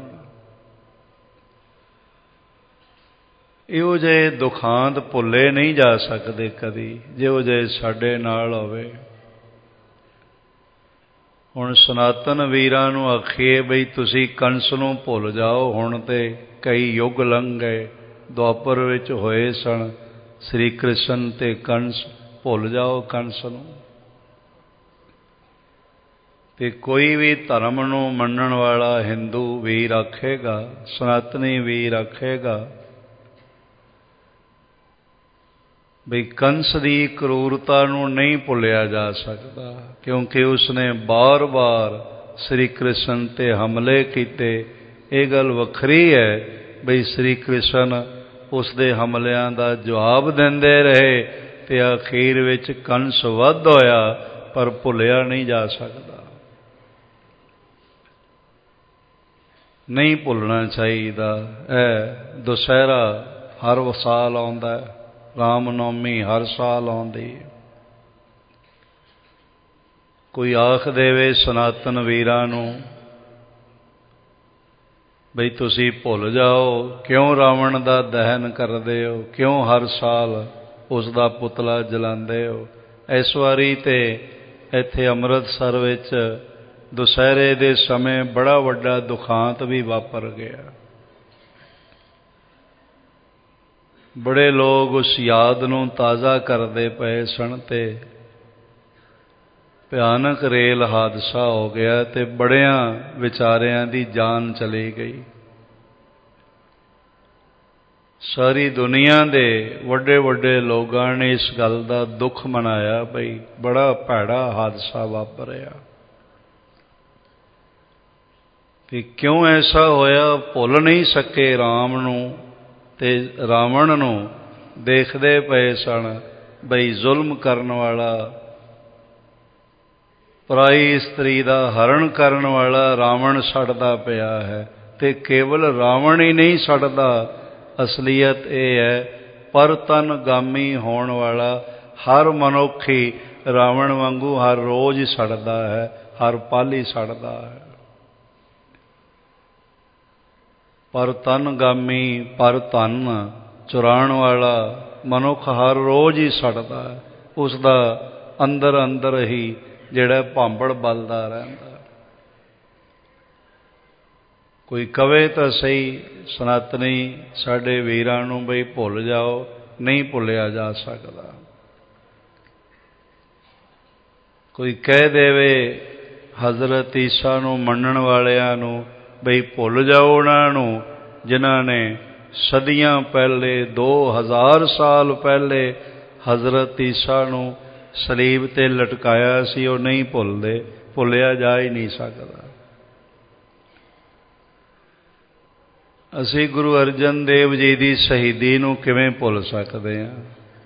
ਇਹੋ ਜਿਹੇ ਦੁਖਾਂਤ ਭੁੱਲੇ ਨਹੀਂ ਜਾ ਸਕਦੇ ਕਦੀ, ਜਿਹੋ ਜਿਹੇ ਸਾਡੇ ਨਾਲ ਹੋਵੇ। ਹੁਣ ਸਨਾਤਨ ਵੀਰਾਂ ਨੂੰ ਆਖੀਏ ਬਈ ਤੁਸੀਂ ਕੰਸ ਨੂੰ ਭੁੱਲ ਜਾਓ, ਹੁਣ ਤੇ ਕਈ ਯੁੱਗ ਲੰਘ ਗਏ। ਦੁਆਪਰ ਵਿੱਚ ਹੋਏ ਸਨ ਸ੍ਰੀ ਕ੍ਰਿਸ਼ਨ ਤੇ ਕੰਸ, ਭੁੱਲ ਜਾਓ ਕੰਸ ਨੂੰ। ਤੇ ਕੋਈ ਵੀ ਧਰਮ ਨੂੰ ਮੰਨਣ ਵਾਲਾ ਹਿੰਦੂ ਵੀਰ ਆਖੇਗਾ, ਸਨਾਤਨੀ ਵੀਰ ਆਖੇਗਾ ਬਈ ਕੰਸ ਦੀ ਕਰੂਰਤਾ ਨੂੰ ਨਹੀਂ ਭੁੱਲਿਆ ਜਾ ਸਕਦਾ, ਕਿਉਂਕਿ ਉਸਨੇ ਬਾਰ-ਬਾਰ ਸ੍ਰੀ ਕ੍ਰਿਸ਼ਨ ਤੇ ਹਮਲੇ ਕੀਤੇ। ਇਹ ਗੱਲ ਵੱਖਰੀ ਹੈ ਬਈ ਸ੍ਰੀ ਕ੍ਰਿਸ਼ਨ ਉਸਦੇ ਹਮਲਿਆਂ ਦਾ ਜਵਾਬ ਦਿੰਦੇ ਰਹੇ ਤੇ ਅਖੀਰ ਵਿੱਚ ਕੰਸ ਵੱਧ ਹੋਇਆ, ਪਰ ਭੁੱਲਿਆ ਨਹੀਂ ਜਾ ਸਕਦਾ। ਨਹੀਂ ਭੁੱਲਣਾ ਚਾਹੀਦਾ। ਇਹ ਦੁਸਹਿਰਾ ਹਰ ਸਾਲ ਆਉਂਦਾ, ਰਾਮ ਨੌਮੀ ਹਰ ਸਾਲ ਆਉਂਦੀ। ਕੋਈ ਆਖ ਦੇਵੇ ਸਨਾਤਨ ਵੀਰਾਂ ਨੂੰ ਬਈ ਤੁਸੀਂ ਭੁੱਲ ਜਾਓ, ਕਿਉਂ ਰਾਵਣ ਦਾ ਦਹਨ ਕਰਦੇ ਹੋ, ਕਿਉਂ ਹਰ ਸਾਲ ਉਸ ਦਾ ਪੁਤਲਾ ਜਲਾਉਂਦੇ ਹੋ। ਇਸ ਵਾਰੀ ਤੇ ਇੱਥੇ ਅੰਮ੍ਰਿਤਸਰ ਵਿੱਚ ਦੁਸਹਿਰੇ ਦੇ ਸਮੇਂ ਬੜਾ ਵੱਡਾ ਦੁਖਾਂਤ ਵੀ ਵਾਪਰ ਗਿਆ। ਬੜੇ ਲੋਕ ਉਸ ਯਾਦ ਨੂੰ ਤਾਜ਼ਾ ਕਰਦੇ ਪਏ ਸਨ ਤੇ ਭਿਆਨਕ ਰੇਲ ਹਾਦਸਾ ਹੋ ਗਿਆ ਤੇ ਬੜਿਆਂ ਵਿਚਾਰਿਆਂ ਦੀ ਜਾਨ ਚਲੀ ਗਈ। ਸਾਰੀ ਦੁਨੀਆ ਦੇ ਵੱਡੇ ਵੱਡੇ ਲੋਕਾਂ ਨੇ ਇਸ ਗੱਲ ਦਾ ਦੁੱਖ ਮਨਾਇਆ ਬਈ ਬੜਾ ਭੈੜਾ ਹਾਦਸਾ ਵਾਪਰਿਆ। ਕਿ ਕਿਉਂ ਐਸਾ ਹੋਇਆ? ਭੁੱਲ ਨਹੀਂ ਸਕੇ ਰਾਮ ਨੂੰ ਤੇ ਰਾਵਣ ਨੂੰ। ਦੇਖਦੇ ਪਏ ਸਨ ਬਈ ਜ਼ੁਲਮ ਕਰਨ ਵਾਲਾ, ਪਰਾਈ ਇਸਤਰੀ ਦਾ ਹਰਣ ਕਰਨ ਵਾਲਾ ਰਾਵਣ ਸੜਦਾ ਪਿਆ ਹੈ। ਤੇ ਕੇਵਲ ਰਾਵਣ ਹੀ ਨਹੀਂ ਸੜਦਾ, ਅਸਲੀਅਤ ਇਹ ਹੈ ਪਰ ਤਨਗਾਮੀ ਹੋਣ ਵਾਲਾ ਹਰ ਮਨੁੱਖ ਹੀ ਰਾਵਣ ਵਾਂਗੂ ਹਰ ਰੋਜ਼ ਹੀ ਸੜਦਾ ਹੈ, ਹਰ ਪਲ ਹੀ ਸੜਦਾ ਹੈ। ਪਰ ਤਨਗਾਮੀ, ਪਰ ਧਨ ਚੁਰਾਉਣ ਵਾਲਾ ਮਨੁੱਖ ਹਰ ਰੋਜ਼ ਹੀ ਸੜਦਾ ਹੈ। ਉਸ ਦਾ ਅੰਦਰ ਅੰਦਰ ਹੀ ਜਿਹੜਾ ਭਾਂਬੜ ਬਲਦਾ ਰਹਿੰਦਾ। ਕੋਈ ਕਵੇ ਤਾਂ ਸਹੀ ਸਨਾਤਨੀ ਸਾਡੇ ਵੀਰਾਂ ਨੂੰ ਬਈ ਭੁੱਲ ਜਾਓ, ਨਹੀਂ ਭੁੱਲਿਆ ਜਾ ਸਕਦਾ। ਕੋਈ ਕਹਿ ਦੇਵੇ ਹਜ਼ਰਤ ਈਸਾ ਨੂੰ ਮੰਨਣ ਵਾਲਿਆਂ ਨੂੰ ਬਈ ਭੁੱਲ ਜਾਓ ਉਹਨਾਂ ਨੂੰ ਜਿਨ੍ਹਾਂ ਨੇ ਸਦੀਆਂ ਪਹਿਲੇ 2000 ਸਾਲ ਪਹਿਲੇ ਹਜ਼ਰਤ ਈਸਾ ਨੂੰ ਸਲੀਬ ਤੇ ਲਟਕਾਇਆ ਸੀ, ਉਹ ਨਹੀਂ ਭੁੱਲਦੇ। ਭੁੱਲਿਆ ਜਾ ਹੀ ਨਹੀਂ ਸਕਦਾ। ਅਸੀਂ ਗੁਰੂ ਅਰਜਨ ਦੇਵ ਜੀ ਦੀ ਸ਼ਹੀਦੀ ਨੂੰ ਕਿਵੇਂ ਭੁੱਲ ਸਕਦੇ ਹਾਂ?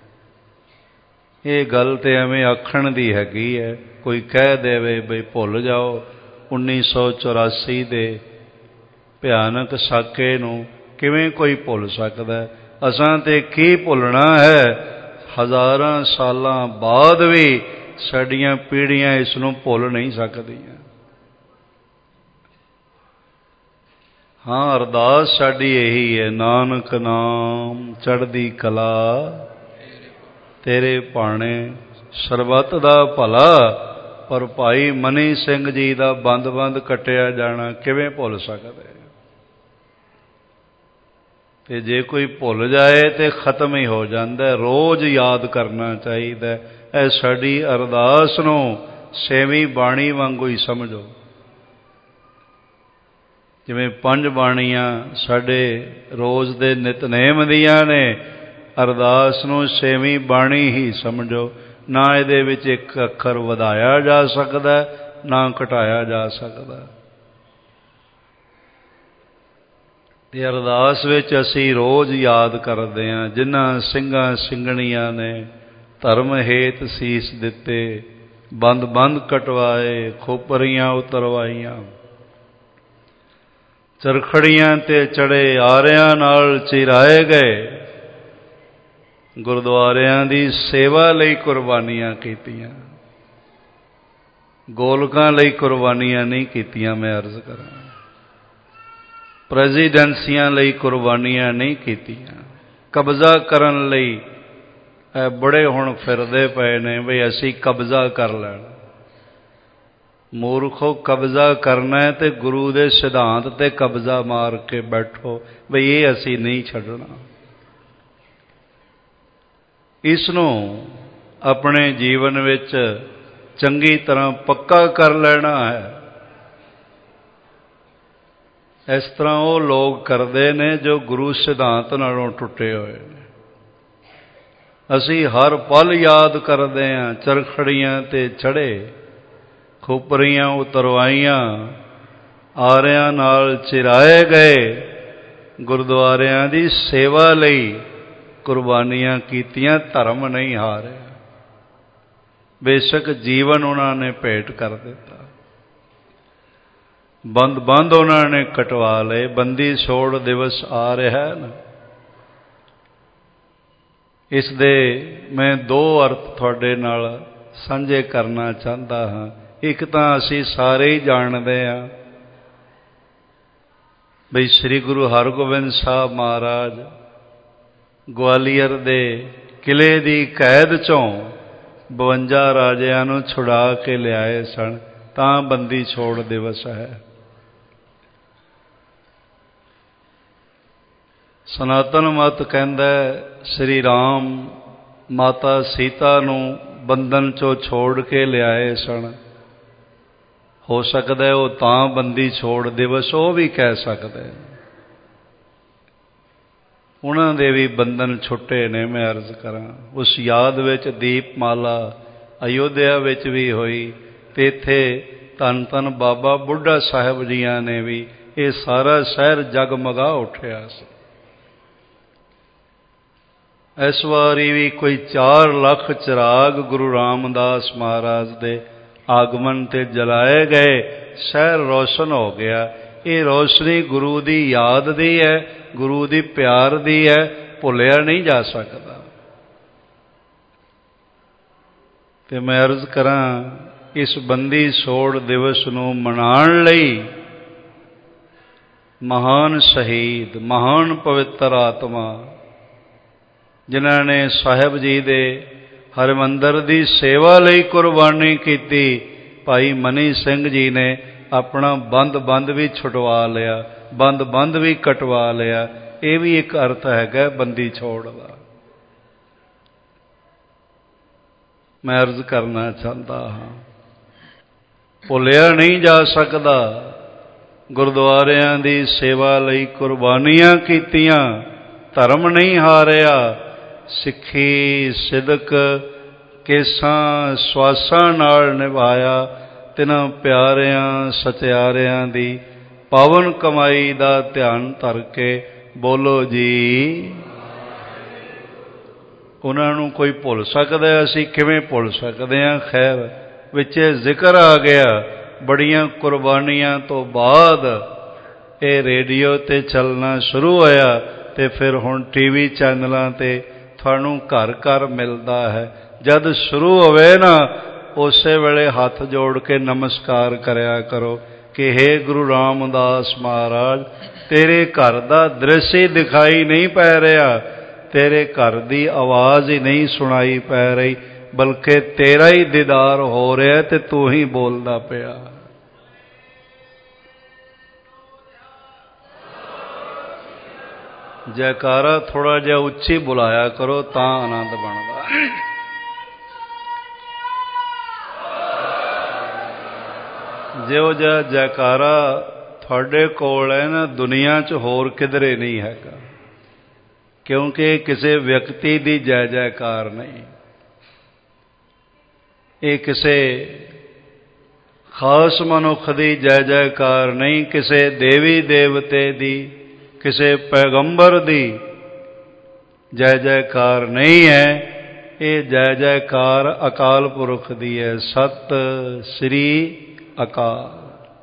ਇਹ ਗੱਲ ਤੇ ਐਵੇਂ ਆਖਣ ਦੀ ਹੈਗੀ ਹੈ। ਕੋਈ ਕਹਿ ਦੇਵੇ ਬਈ ਭੁੱਲ ਜਾਓ 1984 ਦੇ ਭਿਆਨਕ ਸਾਕੇ ਨੂੰ ਕਿਵੇਂ ਕੋਈ ਭੁੱਲ ਸਕਦਾ? ਅਸਾਂ ਤੇ ਕੀ ਭੁੱਲਣਾ ਹੈ? ਹਜ਼ਾਰਾਂ ਸਾਲਾਂ ਬਾਅਦ ਵੀ ਸਾਡੀਆਂ ਪੀੜ੍ਹੀਆਂ ਇਸ ਨੂੰ ਭੁੱਲ ਨਹੀਂ ਸਕਦੀਆਂ। ਹਾਂ, ਅਰਦਾਸ ਸਾਡੀ ਇਹੀ ਹੈ, ਨਾਨਕ ਨਾਮ ਚੜ੍ਹਦੀ ਕਲਾ ਤੇਰੇ ਭਾਣੇ ਸਰਬੱਤ ਦਾ ਭਲਾ। ਪਰ ਭਾਈ ਮਨੀ ਸਿੰਘ ਜੀ ਦਾ ਬੰਦ ਬੰਦ ਕੱਟਿਆ ਜਾਣਾ ਕਿਵੇਂ ਭੁੱਲ ਸਕਦੇ? ਤੇ ਜੇ ਕੋਈ ਭੁੱਲ ਜਾਏ ਤੇ ਖਤਮ ਹੀ ਹੋ ਜਾਂਦਾ। ਰੋਜ਼ ਯਾਦ ਕਰਨਾ ਚਾਹੀਦਾ। ਇਹ ਸਾਡੀ ਅਰਦਾਸ ਨੂੰ ਛੇਵੀਂ ਬਾਣੀ ਵਾਂਗੂ ਹੀ ਸਮਝੋ। ਜਿਵੇਂ 5 ਬਾਣੀਆਂ ਸਾਡੇ ਰੋਜ਼ ਦੇ ਨਿਤਨੇਮ ਦੀਆਂ ਨੇ, ਅਰਦਾਸ ਨੂੰ ਛੇਵੀਂ ਬਾਣੀ ਹੀ ਸਮਝੋ। ਨਾ ਇਹਦੇ ਵਿੱਚ ਇੱਕ ਅੱਖਰ ਵਧਾਇਆ ਜਾ ਸਕਦਾ, ਨਾ ਘਟਾਇਆ ਜਾ ਸਕਦਾ। ਤੇ ਅਰਦਾਸ ਵਿੱਚ ਅਸੀਂ ਰੋਜ਼ ਯਾਦ ਕਰਦੇ ਹਾਂ ਜਿਨ੍ਹਾਂ ਸਿੰਘਾਂ ਸਿੰਘਣੀਆਂ ਨੇ ਧਰਮ ਹੇਤ ਸੀਸ ਦਿੱਤੇ, ਬੰਦ ਬੰਦ ਕਟਵਾਏ, ਖੋਪਰੀਆਂ ਉਤਰਵਾਈਆਂ, ਚਰਖੜੀਆਂ ਤੇ ਚੜੇ ਆਰਿਆਂ ਨਾਲ ਚਿਰਾਏ ਗਏ, ਗੁਰਦੁਆਰਿਆਂ ਦੀ ਸੇਵਾ ਲਈ ਕੁਰਬਾਨੀਆਂ ਕੀਤੀਆਂ। ਗੋਲਕਾਂ ਲਈ ਕੁਰਬਾਨੀਆਂ ਨਹੀਂ ਕੀਤੀਆਂ। ਮੈਂ ਅਰਜ਼ ਕਰਾਂ, ਪ੍ਰੈਜ਼ੀਡੈਂਸੀਆਂ ਲਈ ਕੁਰਬਾਨੀਆਂ ਨਹੀਂ ਕੀਤੀਆਂ। ਕਬਜ਼ਾ ਕਰਨ ਲਈ ਬੜੇ ਹੁਣ ਫਿਰਦੇ ਪਏ ਨੇ ਬਈ ਅਸੀਂ ਕਬਜ਼ਾ ਕਰ ਲੈਣਾ। ਮੂਰਖੋ, ਕਬਜ਼ਾ ਕਰਨਾ ਹੈ ਤੇ ਗੁਰੂ ਦੇ ਸਿਧਾਂਤ ਤੇ ਕਬਜ਼ਾ ਮਾਰ ਕੇ ਬੈਠੋ ਬਈ ਇਹ ਅਸੀਂ ਨਹੀਂ ਛੱਡਣਾ। ਇਸ ਨੂੰ ਆਪਣੇ ਜੀਵਨ ਵਿੱਚ ਚੰਗੀ ਤਰ੍ਹਾਂ ਪੱਕਾ ਕਰ ਲੈਣਾ ਹੈ। ਇਸ ਤਰ੍ਹਾਂ ਉਹ ਲੋਕ ਕਰਦੇ ਨੇ ਜੋ ਗੁਰੂ ਸਿਧਾਂਤ ਨਾਲੋਂ ਟੁੱਟੇ ਹੋਏ ਨੇ। ਅਸੀਂ ਹਰ ਪਲ ਯਾਦ ਕਰਦੇ ਹਾਂ, ਚਰਖੜੀਆਂ ਤੇ ਚੜ੍ਹੇ, ਖੋਪਰੀਆਂ ਉਤਰਵਾਈਆਂ, ਆਰਿਆਂ ਨਾਲ ਚਿਰਾਏ ਗਏ, ਗੁਰਦੁਆਰਿਆਂ ਦੀ ਸੇਵਾ ਲਈ ਕੁਰਬਾਨੀਆਂ ਕੀਤੀਆਂ। ਧਰਮ ਨਹੀਂ ਹਾਰਿਆ। ਬੇਸ਼ੱਕ ਜੀਵਨ ਉਹਨਾਂ ਨੇ ਭੇਟ ਕਰ ਦਿੱਤਾ, ਬੰਦ ਬੰਦ ਉਹਨਾਂ ਨੇ ਕਟਵਾ ਲਏ। ਬੰਦੀ ਛੋੜ ਦਿਵਸ ਆ ਰਿਹਾ ਹੈ ਨਾ, ਇਸ ਦੇ ਮੈਂ 2 ਅਰਥ ਤੁਹਾਡੇ ਨਾਲ ਸਾਂਝੇ ਕਰਨਾ ਚਾਹੁੰਦਾ ਹਾਂ। ਇੱਕ ਤਾਂ ਅਸੀਂ ਸਾਰੇ ਹੀ ਜਾਣਦੇ ਹਾਂ ਬਈ ਸ੍ਰੀ ਗੁਰੂ ਹਰਗੋਬਿੰਦ ਸਾਹਿਬ ਮਹਾਰਾਜ ਗਵਾਲੀਅਰ ਦੇ ਕਿਲ੍ਹੇ ਦੀ ਕੈਦ ਚੋਂ 52 ਰਾਜਿਆਂ ਨੂੰ ਛੁਡਾ ਕੇ ਲਿਆਏ ਸਨ। ਤਾਂ ਬੰਦੀ ਛੋੜ ਦਿਵਸ ਹੈ। ਸਨਾਤਨ ਮਤ ਕਹਿੰਦਾ ਸ੍ਰੀ ਰਾਮ ਮਾਤਾ ਸੀਤਾ ਨੂੰ ਬੰਧਨ ਚੋਂ ਛੋੜ ਕੇ ਲਿਆਏ ਸਨ। ਹੋ ਸਕਦਾ ਉਹ ਤਾਂ ਬੰਦੀ ਛੋੜ ਦਿਵਸ ਉਹ ਵੀ ਕਹਿ ਸਕਦੇ। ਉਹਨਾਂ ਦੇ ਵੀ ਬੰਧਨ ਛੁੱਟੇ ਨੇ। ਮੈਂ ਅਰਜ਼ ਕਰਾਂ ਉਸ ਯਾਦ ਵਿੱਚ ਦੀਪਮਾਲਾ ਅਯੋਧਿਆ ਵਿੱਚ ਵੀ ਹੋਈ ਅਤੇ ਇੱਥੇ ਧੰਨ ਧੰਨ ਬਾਬਾ ਬੁੱਢਾ ਸਾਹਿਬ ਜੀਆਂ ਨੇ ਵੀ ਇਹ ਸਾਰਾ ਸ਼ਹਿਰ ਜਗਮਗਾ ਉੱਠਿਆ ਸੀ। ਇਸ ਵਾਰੀ ਵੀ ਕੋਈ 4 ਲੱਖ ਚਿਰਾਗ ਗੁਰੂ ਰਾਮਦਾਸ ਮਹਾਰਾਜ ਦੇ ਆਗਮਨ 'ਤੇ ਜਲਾਏ ਗਏ। ਸ਼ਹਿਰ ਰੋਸ਼ਨ ਹੋ ਗਿਆ। ਇਹ ਰੋਸ਼ਨੀ ਗੁਰੂ ਦੀ ਯਾਦ ਦੀ ਹੈ, ਗੁਰੂ ਦੀ ਪਿਆਰ ਦੀ ਹੈ, ਭੁੱਲਿਆ ਨਹੀਂ ਜਾ ਸਕਦਾ। ਤੇ ਮੈਂ ਅਰਜ਼ ਕਰਾਂ ਇਸ ਬੰਦੀ ਛੋੜ ਦਿਵਸ ਨੂੰ ਮਨਾਉਣ ਲਈ ਮਹਾਨ ਸ਼ਹੀਦ, ਮਹਾਨ ਪਵਿੱਤਰ ਆਤਮਾ ਜਿਨ੍ਹਾਂ ਨੇ ਸਾਹਿਬ ਜੀ ਦੇ ਹਰਿਮੰਦਰ ਦੀ ਸੇਵਾ ਲਈ ਕੁਰਬਾਨੀ ਕੀਤੀ, ਭਾਈ ਮਨੀ ਸਿੰਘ ਜੀ ਨੇ ਆਪਣਾ ਬੰਦ ਵੀ ਛੁਡਵਾ ਲਿਆ, ਬੰਦ ਵੀ ਕਟਵਾ ਲਿਆ। ਇਹ ਵੀ ਇੱਕ ਅਰਥ ਹੈਗਾ ਬੰਦੀ ਛੋੜ ਦਾ। ਮੈਂ ਅਰਜ਼ ਕਰਨਾ ਚਾਹੁੰਦਾ ਹਾਂ, ਭੁੱਲਿਆ ਨਹੀਂ ਜਾ ਸਕਦਾ। ਗੁਰਦੁਆਰਿਆਂ ਦੀ ਸੇਵਾ ਲਈ ਕੁਰਬਾਨੀਆਂ ਕੀਤੀਆਂ, ਧਰਮ ਨਹੀਂ ਹਾਰਿਆ। ਸਿੱਖੀ ਸਿਦਕ ਕੇਸਾਂ ਸਵਾਸਾਂ ਨਾਲ ਨਿਭਾਇਆ। ਤਿੰਨਾਂ ਪਿਆਰਿਆਂ ਸਤਿਆਰਿਆਂ ਦੀ ਪਾਵਨ ਕਮਾਈ ਦਾ ਧਿਆਨ ਧਰ ਕੇ ਬੋਲੋ ਜੀ। ਉਹਨਾਂ ਨੂੰ ਕੋਈ ਭੁੱਲ ਸਕਦਾ? ਅਸੀਂ ਕਿਵੇਂ ਭੁੱਲ ਸਕਦੇ ਹਾਂ? ਖੈਰ ਵਿੱਚ ਜ਼ਿਕਰ ਆ ਗਿਆ ਬੜੀਆਂ ਕੁਰਬਾਨੀਆਂ ਤੋਂ ਬਾਅਦ ਇਹ ਰੇਡੀਓ 'ਤੇ ਚੱਲਣਾ ਸ਼ੁਰੂ ਹੋਇਆ ਅਤੇ ਫਿਰ ਹੁਣ TV ਚੈਨਲਾਂ 'ਤੇ ਤੁਹਾਨੂੰ ਘਰ ਘਰ ਮਿਲਦਾ ਹੈ। ਜਦ ਸ਼ੁਰੂ ਹੋਵੇ ਨਾ ਉਸੇ ਵੇਲੇ ਹੱਥ ਜੋੜ ਕੇ ਨਮਸਕਾਰ ਕਰਿਆ ਕਰੋ ਕਿ ਹੇ ਗੁਰੂ ਰਾਮਦਾਸ ਮਹਾਰਾਜ, ਤੇਰੇ ਘਰ ਦਾ ਦ੍ਰਿਸ਼ ਹੀ ਦਿਖਾਈ ਨਹੀਂ ਪੈ ਰਿਹਾ, ਤੇਰੇ ਘਰ ਦੀ ਆਵਾਜ਼ ਹੀ ਨਹੀਂ ਸੁਣਾਈ ਪੈ ਰਹੀ, ਬਲਕਿ ਤੇਰਾ ਹੀ ਦੀਦਾਰ ਹੋ ਰਿਹਾ ਤੇ ਤੂੰ ਹੀ ਬੋਲਦਾ ਪਿਆ। ਜੈਕਾਰਾ ਥੋੜ੍ਹਾ ਜਿਹਾ ਉੱਚੀ ਬੁਲਾਇਆ ਕਰੋ ਤਾਂ ਆਨੰਦ ਬਣਦਾ। ਜਿਹੋ ਜਿਹਾ ਜੈਕਾਰਾ ਤੁਹਾਡੇ ਕੋਲ ਹੈ ਨਾ, ਦੁਨੀਆ 'ਚ ਹੋਰ ਕਿਧਰੇ ਨਹੀਂ ਹੈਗਾ, ਕਿਉਂਕਿ ਕਿਸੇ ਵਿਅਕਤੀ ਦੀ ਜੈ ਜੈਕਾਰ ਨਹੀਂ, ਇਹ ਕਿਸੇ ਖਾਸ ਮਨੁੱਖ ਦੀ ਜੈ ਜੈਕਾਰ ਨਹੀਂ, ਕਿਸੇ ਦੇਵੀ ਦੇਵਤੇ ਦੀ, ਕਿਸੇ ਪੈਗੰਬਰ ਦੀ ਜੈ ਜੈਕਾਰ ਨਹੀਂ ਹੈ। ਇਹ ਜੈ ਜੈਕਾਰ ਅਕਾਲ ਪੁਰਖ ਦੀ ਹੈ। ਸਤਿ ਸ੍ਰੀ ਅਕਾਲ।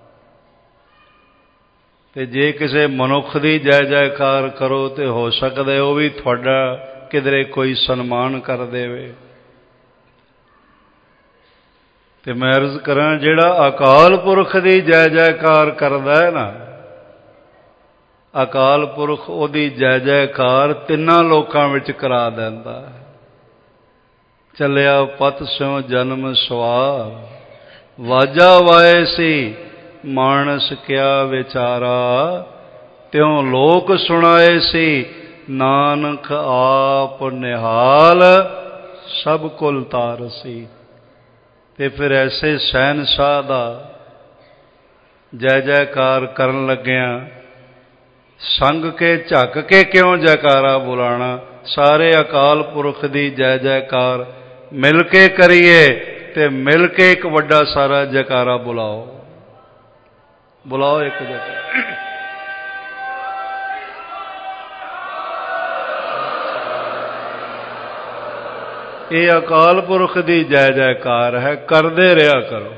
ਤੇ ਜੇ ਕਿਸੇ ਮਨੁੱਖ ਦੀ ਜੈ ਜੈਕਾਰ ਕਰੋ ਤੇ ਹੋ ਸਕਦਾ ਉਹ ਵੀ ਤੁਹਾਡਾ ਕਿਧਰੇ ਕੋਈ ਸਨਮਾਨ ਕਰ ਦੇਵੇ। ਤੇ ਮੈਂ ਅਰਜ਼ ਕਰਾਂ ਜਿਹੜਾ ਅਕਾਲ ਪੁਰਖ ਦੀ ਜੈ ਜੈਕਾਰ ਕਰਦਾ ਹੈ ਨਾ, ਅਕਾਲ ਪੁਰਖ ਉਹਦੀ ਜੈ ਜੈਕਾਰ ਤਿੰਨਾਂ ਲੋਕਾਂ ਵਿੱਚ ਕਰਾ ਦਿੰਦਾ ਹੈ। ਚੱਲਿਆ ਪਤ ਸਿਉ ਜਨਮ ਸਵਾਰ, ਵਾਜਾ ਵਾਏ ਸੀ ਮਾਨਸ ਕਿਆ ਵਿਚਾਰਾ, ਤਿਉ ਲੋਕ ਸੁਣਾਏ ਸੀ ਨਾਨਕ ਆਪ ਨਿਹਾਲ, ਸਭ ਕੁਲ ਤਾਰਸੀ। ਤੇ ਫਿਰ ਐਸੇ ਸ਼ਹਿਨਸ਼ਾਹ ਦਾ ਜੈ ਜੈਕਾਰ ਕਰਨ ਲੱਗਿਆਂ ਸੰਗ ਕੇ ਝੱਕ ਕੇ ਕਿਉਂ ਜੈਕਾਰਾ ਬੁਲਾਣਾ? ਸਾਰੇ ਅਕਾਲ ਪੁਰਖ ਦੀ ਜੈ ਜੈਕਾਰ ਮਿਲ ਕੇ ਕਰੀਏ ਤੇ ਮਿਲ ਕੇ ਇੱਕ ਵੱਡਾ ਸਾਰਾ ਜੈਕਾਰਾ ਬੁਲਾਓ। ਬੁਲਾਓ ਇੱਕ ਜੈਕਾਰਾ। ਇਹ ਅਕਾਲ ਪੁਰਖ ਦੀ ਜੈ ਜੈਕਾਰ ਹੈ, ਕਰਦੇ ਰਿਹਾ ਕਰੋ।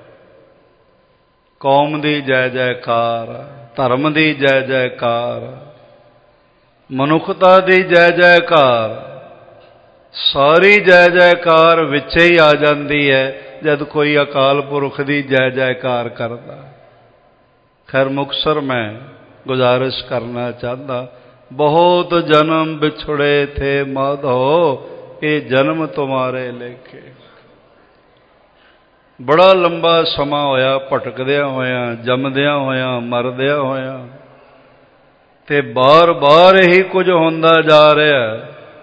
ਕੌਮ ਦੀ ਜੈ ਜੈਕਾਰ, ਧਰਮ ਦੀ ਜੈ ਜੈਕਾਰ, ਮਨੁੱਖਤਾ ਦੀ ਜੈ ਜੈਕਾਰ, ਸਾਰੀ ਜੈ ਜੈਕਾਰ ਵਿੱਚ ਹੀ ਆ ਜਾਂਦੀ ਹੈ ਜਦ ਕੋਈ ਅਕਾਲ ਪੁਰਖ ਦੀ ਜੈ ਜੈਕਾਰ ਕਰਦਾ। ਖੈਰ ਮੁਕਤਸਰ ਮੈਂ ਗੁਜ਼ਾਰਿਸ਼ ਕਰਨਾ ਚਾਹੁੰਦਾ, ਬਹੁਤ ਜਨਮ ਵਿਛੜੇ ਥੇ ਮਾਧੋ, ਇਹ ਜਨਮ ਤੁਮਾਰੇ ਲੇਖੇ। ਬੜਾ ਲੰਬਾ ਸਮਾਂ ਹੋਇਆ ਭਟਕਦਿਆਂ ਹੋਇਆਂ, ਜੰਮਦਿਆਂ ਹੋਇਆਂ, ਮਰਦਿਆਂ ਹੋਇਆਂ, ਤੇ ਬਾਰ-ਬਾਰ ਇਹੀ ਕੁਝ ਹੁੰਦਾ ਜਾ ਰਿਹਾ।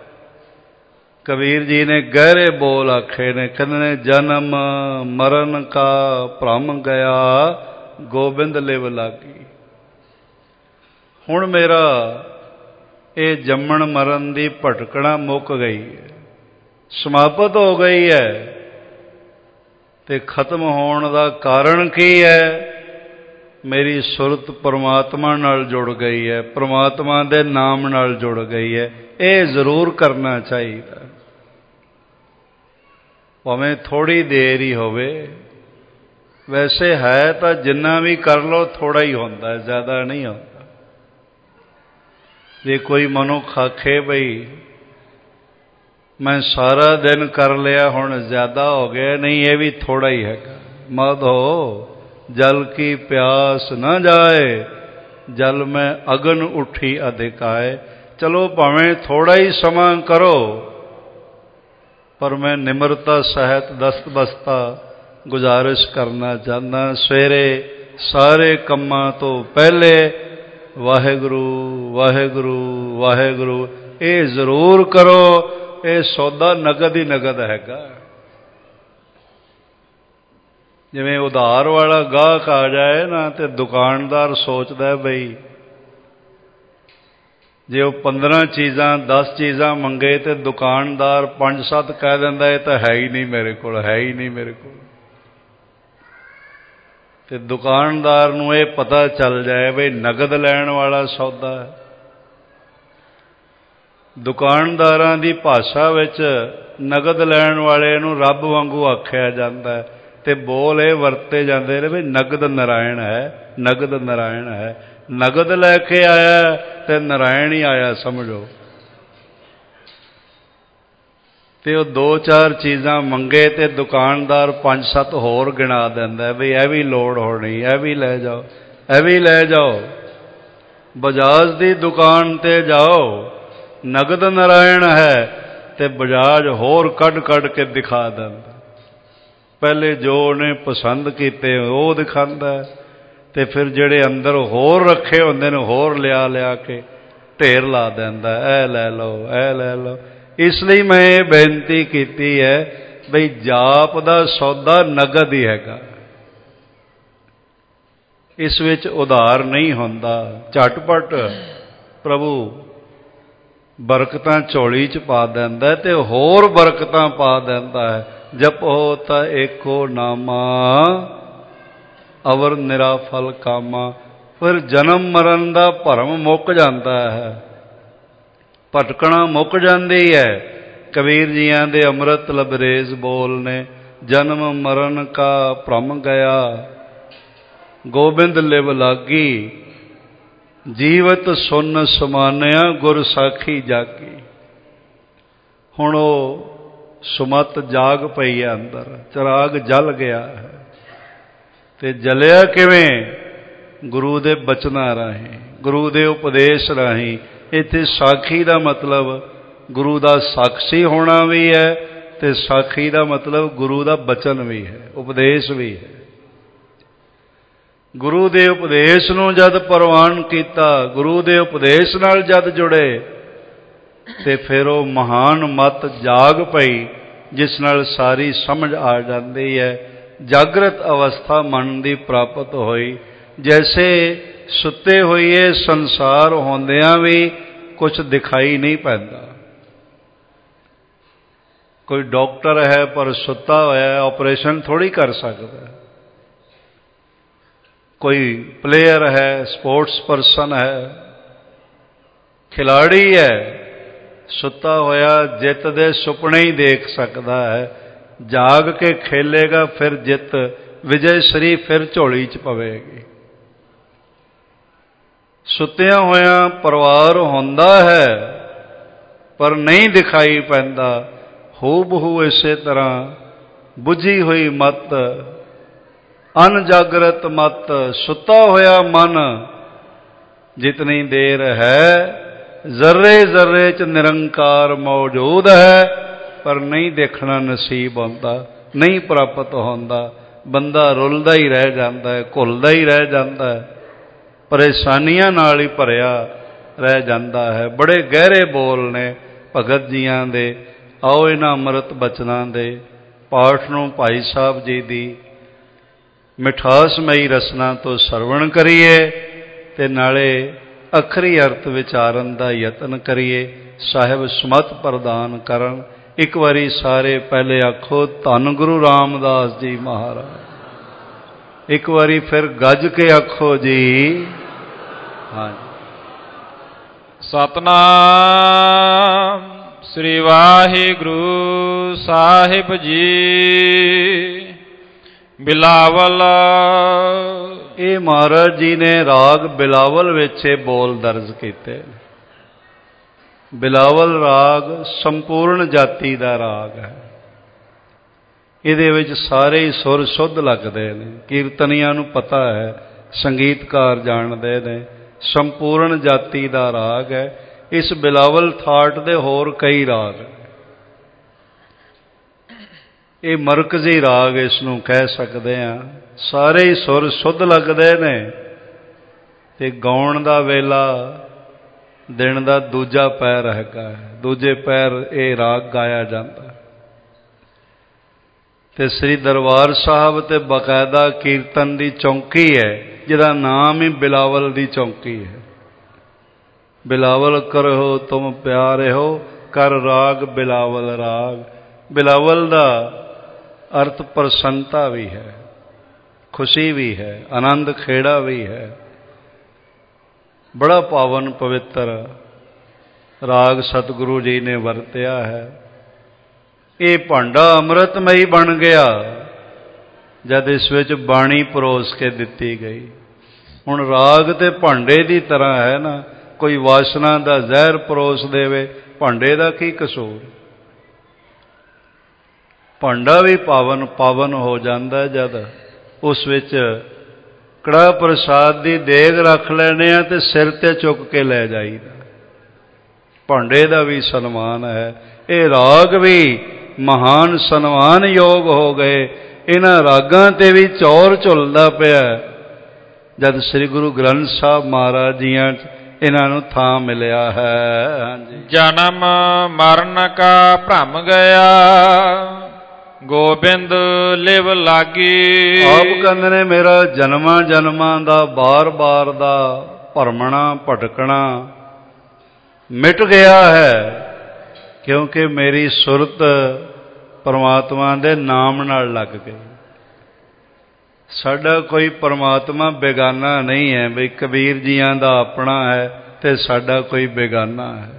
ਕਬੀਰ ਜੀ ਨੇ ਗਹਿਰੇ ਬੋਲ ਆਖੇ ਨੇ, ਕਹਿੰਦੇ ਨੇ ਜਨਮ ਮਰਨ ਕਾ ਭ੍ਰਮ ਗਿਆ, ਗੋਬਿੰਦ ਲਿਵ ਲਾਗੀ। ਹੁਣ ਮੇਰਾ ਇਹ ਜੰਮਣ ਮਰਨ ਦੀ ਭਟਕਣਾ ਮੁੱਕ ਗਈ ਹੈ, ਸਮਾਪਤ ਹੋ ਗਈ ਹੈ। ਤੇ ਖਤਮ ਹੋਣ ਦਾ ਕਾਰਨ ਕੀ ਹੈ? ਮੇਰੀ ਸੁਰਤ ਪਰਮਾਤਮਾ ਨਾਲ ਜੁੜ ਗਈ ਹੈ, ਪਰਮਾਤਮਾ ਦੇ ਨਾਮ ਨਾਲ ਜੁੜ ਗਈ ਹੈ। ਇਹ ਜ਼ਰੂਰ ਕਰਨਾ ਚਾਹੀਦਾ, ਭਾਵੇਂ ਥੋੜ੍ਹੀ ਦੇਰ ਹੀ ਹੋਵੇ। ਵੈਸੇ ਹੈ ਤਾਂ ਜਿੰਨਾ ਵੀ ਕਰ ਲਓ ਥੋੜ੍ਹਾ ਹੀ ਹੁੰਦਾ, ਜ਼ਿਆਦਾ ਨਹੀਂ ਹੁੰਦਾ। ਜੇ ਕੋਈ ਮਨੁੱਖ ਆਖੇ ਬਈ ਮੈਂ ਸਾਰਾ ਦਿਨ ਕਰ ਲਿਆ, ਹੁਣ ਜ਼ਿਆਦਾ ਹੋ ਗਿਆ, ਨਹੀਂ, ਇਹ ਵੀ ਥੋੜ੍ਹਾ ਹੀ ਹੈਗਾ। ਮਾਧੋ ਜਲ ਕੀ ਪਿਆਸ ਨਾ ਜਾਏ, ਜਲ ਮੈਂ ਅਗਨ ਉੱਠੀ ਅਧਿਕਾਏ। ਚਲੋ ਭਾਵੇਂ ਥੋੜ੍ਹਾ ਹੀ ਸਮਾਂ ਕਰੋ, ਪਰ ਮੈਂ ਨਿਮਰਤਾ ਸਹਿਤ ਦਸਤ-ਬਸਤਾ ਗੁਜ਼ਾਰਿਸ਼ ਕਰਨਾ ਚਾਹੁੰਦਾ। ਸਵੇਰੇ ਸਾਰੇ ਕੰਮਾਂ ਤੋਂ ਪਹਿਲੇ ਵਾਹਿਗੁਰੂ ਵਾਹਿਗੁਰੂ ਵਾਹਿਗੁਰੂ ਇਹ ਜ਼ਰੂਰ ਕਰੋ। ਇਹ ਸੌਦਾ ਨਗਦ ਹੀ ਨਗਦ ਹੈਗਾ। ਜਿਵੇਂ ਉਧਾਰ ਵਾਲਾ ਗਾਹਕ ਆ ਜਾਏ ਨਾ, ਤੇ ਦੁਕਾਨਦਾਰ ਸੋਚਦਾ ਬਈ ਜੇ ਉਹ 15 ਚੀਜ਼ਾਂ 10 ਚੀਜ਼ਾਂ ਮੰਗੇ ਤੇ ਦੁਕਾਨਦਾਰ 5-7 ਕਹਿ ਦਿੰਦਾ ਇਹ ਤਾਂ ਹੈ ਹੀ ਨਹੀਂ ਮੇਰੇ ਕੋਲ, ਹੈ ਹੀ ਨਹੀਂ ਮੇਰੇ ਕੋਲ। ਤੇ ਦੁਕਾਨਦਾਰ ਨੂੰ ਇਹ ਪਤਾ ਚੱਲ ਜਾਏ ਬਈ ਨਗਦ ਲੈਣ ਵਾਲਾ ਸੌਦਾ ਹੈ। ਦੁਕਾਨਦਾਰਾਂ ਦੀ ਭਾਸ਼ਾ ਵਿੱਚ ਨਗਦ ਲੈਣ ਵਾਲੇ ਨੂੰ ਰੱਬ ਵਾਂਗੂ ਆਖਿਆ ਜਾਂਦਾ ਹੈ, ਤੇ ਬੋਲ ਇਹ ਵਰਤੇ ਜਾਂਦੇ ਨੇ ਵੀ ਨਗਦ ਨਾਰਾਇਣ ਹੈ, ਨਗਦ ਨਾਰਾਇਣ ਹੈ। ਨਗਦ ਲੈ ਕੇ ਆਇਆ ਤੇ ਨਾਰਾਇਣ ਹੀ ਆਇਆ ਸਮਝੋ। ਤੇ ਉਹ 2-4 ਚੀਜ਼ਾਂ ਮੰਗੇ ਤੇ ਦੁਕਾਨਦਾਰ 5-7 ਹੋਰ ਗਿਣਾ ਦਿੰਦਾ ਵੀ ਇਹ ਵੀ ਲੋੜ ਹੋਣੀ, ਇਹ ਵੀ ਲੈ ਜਾਓ, ਇਹ ਵੀ ਲੈ ਜਾਓ। ਬਜਾਜ ਦੀ ਦੁਕਾਨ ਤੇ ਜਾਓ, ਨਗਦ ਨਾਰਾਇਣ ਹੈ, ਤੇ ਬਜਾਜ ਹੋਰ ਕੱਢ ਕੇ ਦਿਖਾ ਦਿੰਦਾ। ਪਹਿਲੇ ਜੋ ਉਹਨੇ ਪਸੰਦ ਕੀਤੇ ਉਹ ਦਿਖਾਉਂਦਾ, ਤੇ ਫਿਰ ਜਿਹੜੇ ਅੰਦਰ ਹੋਰ ਰੱਖੇ ਹੁੰਦੇ ਨੇ ਹੋਰ ਲਿਆ ਕੇ ਢੇਰ ਲਾ ਦਿੰਦਾ, ਇਹ ਲੈ ਲਓ, ਇਹ ਲੈ ਲਓ। ਇਸ ਲਈ ਮੈਂ ਇਹ ਬੇਨਤੀ ਕੀਤੀ ਹੈ ਬਈ ਜਾਪ ਦਾ ਸੌਦਾ ਨਗਦ ਹੀ ਹੈਗਾ, ਇਸ ਵਿੱਚ ਉਧਾਰ ਨਹੀਂ ਹੁੰਦਾ। ਝਟਪਟ ਪ੍ਰਭੂ ਬਰਕਤਾਂ ਝੋਲੀ 'ਚ ਪਾ ਦਿੰਦਾ ਤੇ ਹੋਰ ਬਰਕਤਾਂ ਪਾ ਦਿੰਦਾ ਹੈ। ਜਪੋ ਤਾਂ ਏਕੋ ਨਾਮਾ, ਅਵਰ ਨਿਰਾ ਫਲ ਕਾਮਾ। ਫਿਰ ਜਨਮ ਮਰਨ ਦਾ ਭਰਮ ਮੁੱਕ ਜਾਂਦਾ ਹੈ, ਭਟਕਣਾ ਮੁੱਕ ਜਾਂਦੀ ਹੈ। ਕਬੀਰ ਜੀਆਂ ਦੇ ਅੰਮ੍ਰਿਤ ਲਬਰੇਜ਼ ਬੋਲ ਨੇ, ਜਨਮ ਮਰਨ ਕਾ ਭਰਮ ਗਿਆ, ਗੋਬਿੰਦ ਲਿਵ ਲਾਗੀ। ਜੀਵਤ ਸੁਨ ਸਮਾਨਿਆ, ਗੁਰ ਸਾਖੀ ਜਾਗੀ। ਹੁਣ ਉਹ ਸੁਮਤ ਜਾਗ ਪਈ ਹੈ ਅੰਦਰ, ਚਿਰਾਗ ਜਲ ਗਿਆ ਹੈ। ਤੇ ਜਲਿਆ ਕਿਵੇਂ? ਗੁਰੂ ਦੇ ਬਚਨਾਂ ਰਾਹੀਂ, ਗੁਰੂ ਦੇ ਉਪਦੇਸ਼ ਰਾਹੀਂ। ਇੱਥੇ ਸਾਖੀ ਦਾ ਮਤਲਬ ਗੁਰੂ ਦਾ ਸਾਖੀ ਹੋਣਾ ਵੀ ਹੈ, ਤੇ ਸਾਖੀ ਦਾ ਮਤਲਬ ਗੁਰੂ ਦਾ ਬਚਨ ਵੀ ਹੈ, ਉਪਦੇਸ਼ ਵੀ ਹੈ। ਗੁਰੂ ਦੇ ਉਪਦੇਸ਼ ਨੂੰ ਜਦ ਪ੍ਰਵਾਨ ਕੀਤਾ, ਗੁਰੂ ਦੇ ਉਪਦੇਸ਼ ਨਾਲ ਜਦ ਜੁੜੇ, ਤੇ ਫਿਰ ਉਹ ਮਹਾਨ ਮਤ ਜਾਗ ਪਈ, ਜਿਸ ਨਾਲ ਸਾਰੀ ਸਮਝ ਆ ਜਾਂਦੀ ਹੈ। ਜਾਗਰਤ ਅਵਸਥਾ ਮਨ ਦੀ ਪ੍ਰਾਪਤ ਹੋਈ। ਜੈਸੇ ਸੁੱਤੇ ਹੋਈਏ ਸੰਸਾਰ ਹੁੰਦਿਆਂ ਵੀ ਕੁਛ ਦਿਖਾਈ ਨਹੀਂ ਪੈਂਦਾ। ਕੋਈ ਡਾਕਟਰ ਹੈ ਪਰ ਸੁੱਤਾ ਹੋਇਆ, ਆਪਰੇਸ਼ਨ ਥੋੜ੍ਹੀ ਕਰ ਸਕਦਾ। ਕੋਈ ਪਲੇਅਰ ਹੈ, ਸਪੋਰਟਸ ਪਰਸਨ ਹੈ, ਖਿਲਾੜੀ ਹੈ, ਸੁੱਤਾ ਹੋਇਆ ਜਿੱਤ ਦੇ ਸੁਪਨੇ ਹੀ ਦੇਖ ਸਕਦਾ ਹੈ। ਜਾਗ ਕੇ ਖੇਲੇਗਾ ਫਿਰ ਜਿੱਤ, ਵਿਜੈ ਸ਼੍ਰੀ ਫਿਰ ਝੋਲੀ 'ਚ ਪਵੇਗੀ। ਸੁੱਤਿਆਂ ਹੋਇਆਂ ਪਰਿਵਾਰ ਹੁੰਦਾ ਹੈ ਪਰ ਨਹੀਂ ਦਿਖਾਈ ਪੈਂਦਾ। ਹੂ ਬਹੂ ਇਸੇ ਤਰ੍ਹਾਂ ਬੁੱਝੀ ਹੋਈ ਮਤ, ਅਨਜਾਗਰਤ ਮਤ, ਸੁੱਤਾ ਹੋਇਆ ਮਨ ਜਿਤਨੀ ਦੇਰ ਹੈ ਜ਼ਰਰੇ ਜ਼ਰਰੇ 'ਚ ਨਿਰੰਕਾਰ ਮੌਜੂਦ ਹੈ, ਪਰ ਨਹੀਂ ਦੇਖਣਾ ਨਸੀਬ ਹੁੰਦਾ, ਨਹੀਂ ਪ੍ਰਾਪਤ ਹੁੰਦਾ। ਬੰਦਾ ਰੁਲਦਾ ਹੀ ਰਹਿ ਜਾਂਦਾ ਹੈ, ਘੁਲਦਾ ਹੀ ਰਹਿ ਜਾਂਦਾ ਹੈ, ਪਰੇਸ਼ਾਨੀਆਂ ਨਾਲ ਹੀ ਭਰਿਆ ਰਹਿ ਜਾਂਦਾ ਹੈ। ਬੜੇ ਗਹਿਰੇ ਬੋਲ ਨੇ ਭਗਤ ਜੀਆਂ ਦੇ। ਆਓ ਇਹਨਾਂ ਅੰਮ੍ਰਿਤ ਬਚਨਾਂ ਦੇ ਪਾਠ ਨੂੰ ਭਾਈ ਸਾਹਿਬ ਜੀ ਦੀ ਮਿਠਾਸਮਈ ਰਸਨਾ ਤੋਂ ਸਰਵਣ ਕਰੀਏ ਤੇ ਨਾਲੇ ਅੱਖਰੀ ਅਰਥ ਵਿਚਾਰਨ ਦਾ ਯਤਨ ਕਰੀਏ। ਸਾਹਿਬ ਸਮਤ ਪ੍ਰਦਾਨ ਕਰਨ। ਇੱਕ ਵਾਰੀ ਸਾਰੇ ਪਹਿਲੇ ਆਖੋ ਧੰਨ ਗੁਰੂ ਰਾਮਦਾਸ ਜੀ ਮਹਾਰਾਜ। ਇੱਕ ਵਾਰੀ ਫਿਰ ਗੱਜ ਕੇ ਆਖੋ ਜੀ। ਹਾਂਜੀ। ਸਤਨਾਮ ਸ੍ਰੀ ਵਾਹਿਗੁਰੂ ਸਾਹਿਬ ਜੀ। ਬਿਲਾਵਲ। ਇਹ ਮਹਾਰਾਜ ਜੀ ਨੇ ਰਾਗ ਬਿਲਾਵਲ ਵਿੱਚ ਇਹ ਬੋਲ ਦਰਜ ਕੀਤੇ। ਬਿਲਾਵਲ ਰਾਗ ਸੰਪੂਰਨ ਜਾਤੀ ਦਾ ਰਾਗ ਹੈ। ਇਹਦੇ ਵਿੱਚ ਸਾਰੇ ਹੀ ਸੁਰ ਸ਼ੁੱਧ ਲੱਗਦੇ ਨੇ। ਕੀਰਤਨੀਆਂ ਨੂੰ ਪਤਾ ਹੈ, ਸੰਗੀਤਕਾਰ ਜਾਣਦੇ ਨੇ। ਸੰਪੂਰਨ ਜਾਤੀ ਦਾ ਰਾਗ ਹੈ। ਇਸ ਬਿਲਾਵਲ ਥਾਟ ਦੇ ਹੋਰ ਕਈ ਰਾਗ। ਇਹ ਮਰਕਜ਼ੀ ਰਾਗ ਇਸ ਨੂੰ ਕਹਿ ਸਕਦੇ ਹਾਂ। ਸਾਰੇ ਹੀ ਸੁਰ ਸ਼ੁੱਧ ਲੱਗਦੇ ਨੇ ਤੇ ਗਾਉਣ ਦਾ ਵੇਲਾ ਦਿਨ ਦਾ ਦੂਜਾ ਪਹਿਰ ਹੈਗਾ। ਦੂਜੇ ਪਹਿਰ ਇਹ ਰਾਗ ਗਾਇਆ ਜਾਂਦਾ ਤੇ ਸ੍ਰੀ ਦਰਬਾਰ ਸਾਹਿਬ ਤੇ ਬਕਾਇਦਾ ਕੀਰਤਨ ਦੀ ਚੌਂਕੀ ਹੈ, ਜਿਹਦਾ ਨਾਮ ਹੀ ਬਿਲਾਵਲ ਦੀ ਚੌਂਕੀ ਹੈ। ਬਿਲਾਵਲ ਕਰੋ ਤੁਮ ਪਿਆਰੇ ਹੋ, ਕਰ ਰਾਗ ਬਿਲਾਵਲ ਰਾਗ। ਬਿਲਾਵਲ ਦਾ ਅਰਥ ਪ੍ਰਸੰਨਤਾ ਵੀ ਹੈ, ਖੁਸ਼ੀ ਵੀ ਹੈ, ਆਨੰਦ ਖੇੜਾ ਵੀ ਹੈ। ਬੜਾ ਪਾਵਨ ਪਵਿੱਤਰ ਰਾਗ ਸਤਿਗੁਰੂ ਜੀ ਨੇ ਵਰਤਿਆ ਹੈ। ਇਹ ਭਾਂਡਾ ਅੰਮ੍ਰਿਤਮਈ ਬਣ ਗਿਆ ਜਦ ਇਸ ਵਿੱਚ ਬਾਣੀ ਪਰੋਸ ਕੇ ਦਿੱਤੀ ਗਈ। ਹੁਣ ਰਾਗ ਤੇ ਭਾਂਡੇ ਦੀ ਤਰ੍ਹਾਂ ਹੈ ਨਾ, ਕੋਈ ਵਾਸਨਾ ਦਾ ਜ਼ਹਿਰ ਪਰੋਸ ਦੇਵੇ, ਭਾਂਡੇ ਦਾ ਕੀ ਕਸੂਰ। ਭਾਂਡਾ ਵੀ ਪਾਵਨ ਹੋ ਜਾਂਦਾ ਜਦ ਉਸ ਵਿੱਚ ਕੜਾਹ ਪ੍ਰਸਾਦ ਦੀ ਦੇਗ ਰੱਖ ਲੈਣੇ ਆ ਤੇ ਸਿਰ ਤੇ ਚੁੱਕ ਕੇ ਲੈ ਜਾਈਦਾ। ਭਾਂਡੇ ਦਾ ਵੀ ਸਨਮਾਨ ਹੈ। ਇਹ ਰਾਗ ਵੀ ਮਹਾਨ ਸਨਮਾਨਯੋਗ ਹੋ ਗਏ। ਇਹਨਾਂ ਰਾਗਾਂ ਤੇ ਵੀ ਚੌਰ ਝੁੱਲਦਾ ਪਿਆ ਜਦ ਸ੍ਰੀ ਗੁਰੂ ਗ੍ਰੰਥ ਸਾਹਿਬ ਮਹਾਰਾਜ ਜੀਆਂ ਇਹਨਾਂ ਨੂੰ ਥਾਂ ਮਿਲਿਆ ਹੈ। ਹਾਂਜੀ। ਜਨਮ ਮਰਨ ਕਾ ਭ੍ਰਮ ਗਿਆ, ਗੋਬਿੰਦ ਲਿਵ ਲਾਗੀ। ਆਪ ਕਹਿੰਦੇ ਨੇ ਮੇਰਾ ਜਨਮਾਂ ਜਨਮਾਂ ਦਾ ਬਾਰ-ਬਾਰ ਦਾ ਭਰਮਣਾ ਭਟਕਣਾ ਮਿਟ ਗਿਆ ਹੈ, ਕਿਉਂਕਿ ਮੇਰੀ ਸੁਰਤ ਪਰਮਾਤਮਾ ਦੇ ਨਾਮ ਨਾਲ ਲੱਗ ਗਈ। ਸਾਡਾ ਕੋਈ ਪਰਮਾਤਮਾ ਬੇਗਾਨਾ ਨਹੀਂ ਹੈ ਬਈ ਕਬੀਰ ਜੀਆਂ ਦਾ ਆਪਣਾ ਹੈ ਤੇ ਸਾਡਾ ਕੋਈ ਬੇਗਾਨਾ ਹੈ।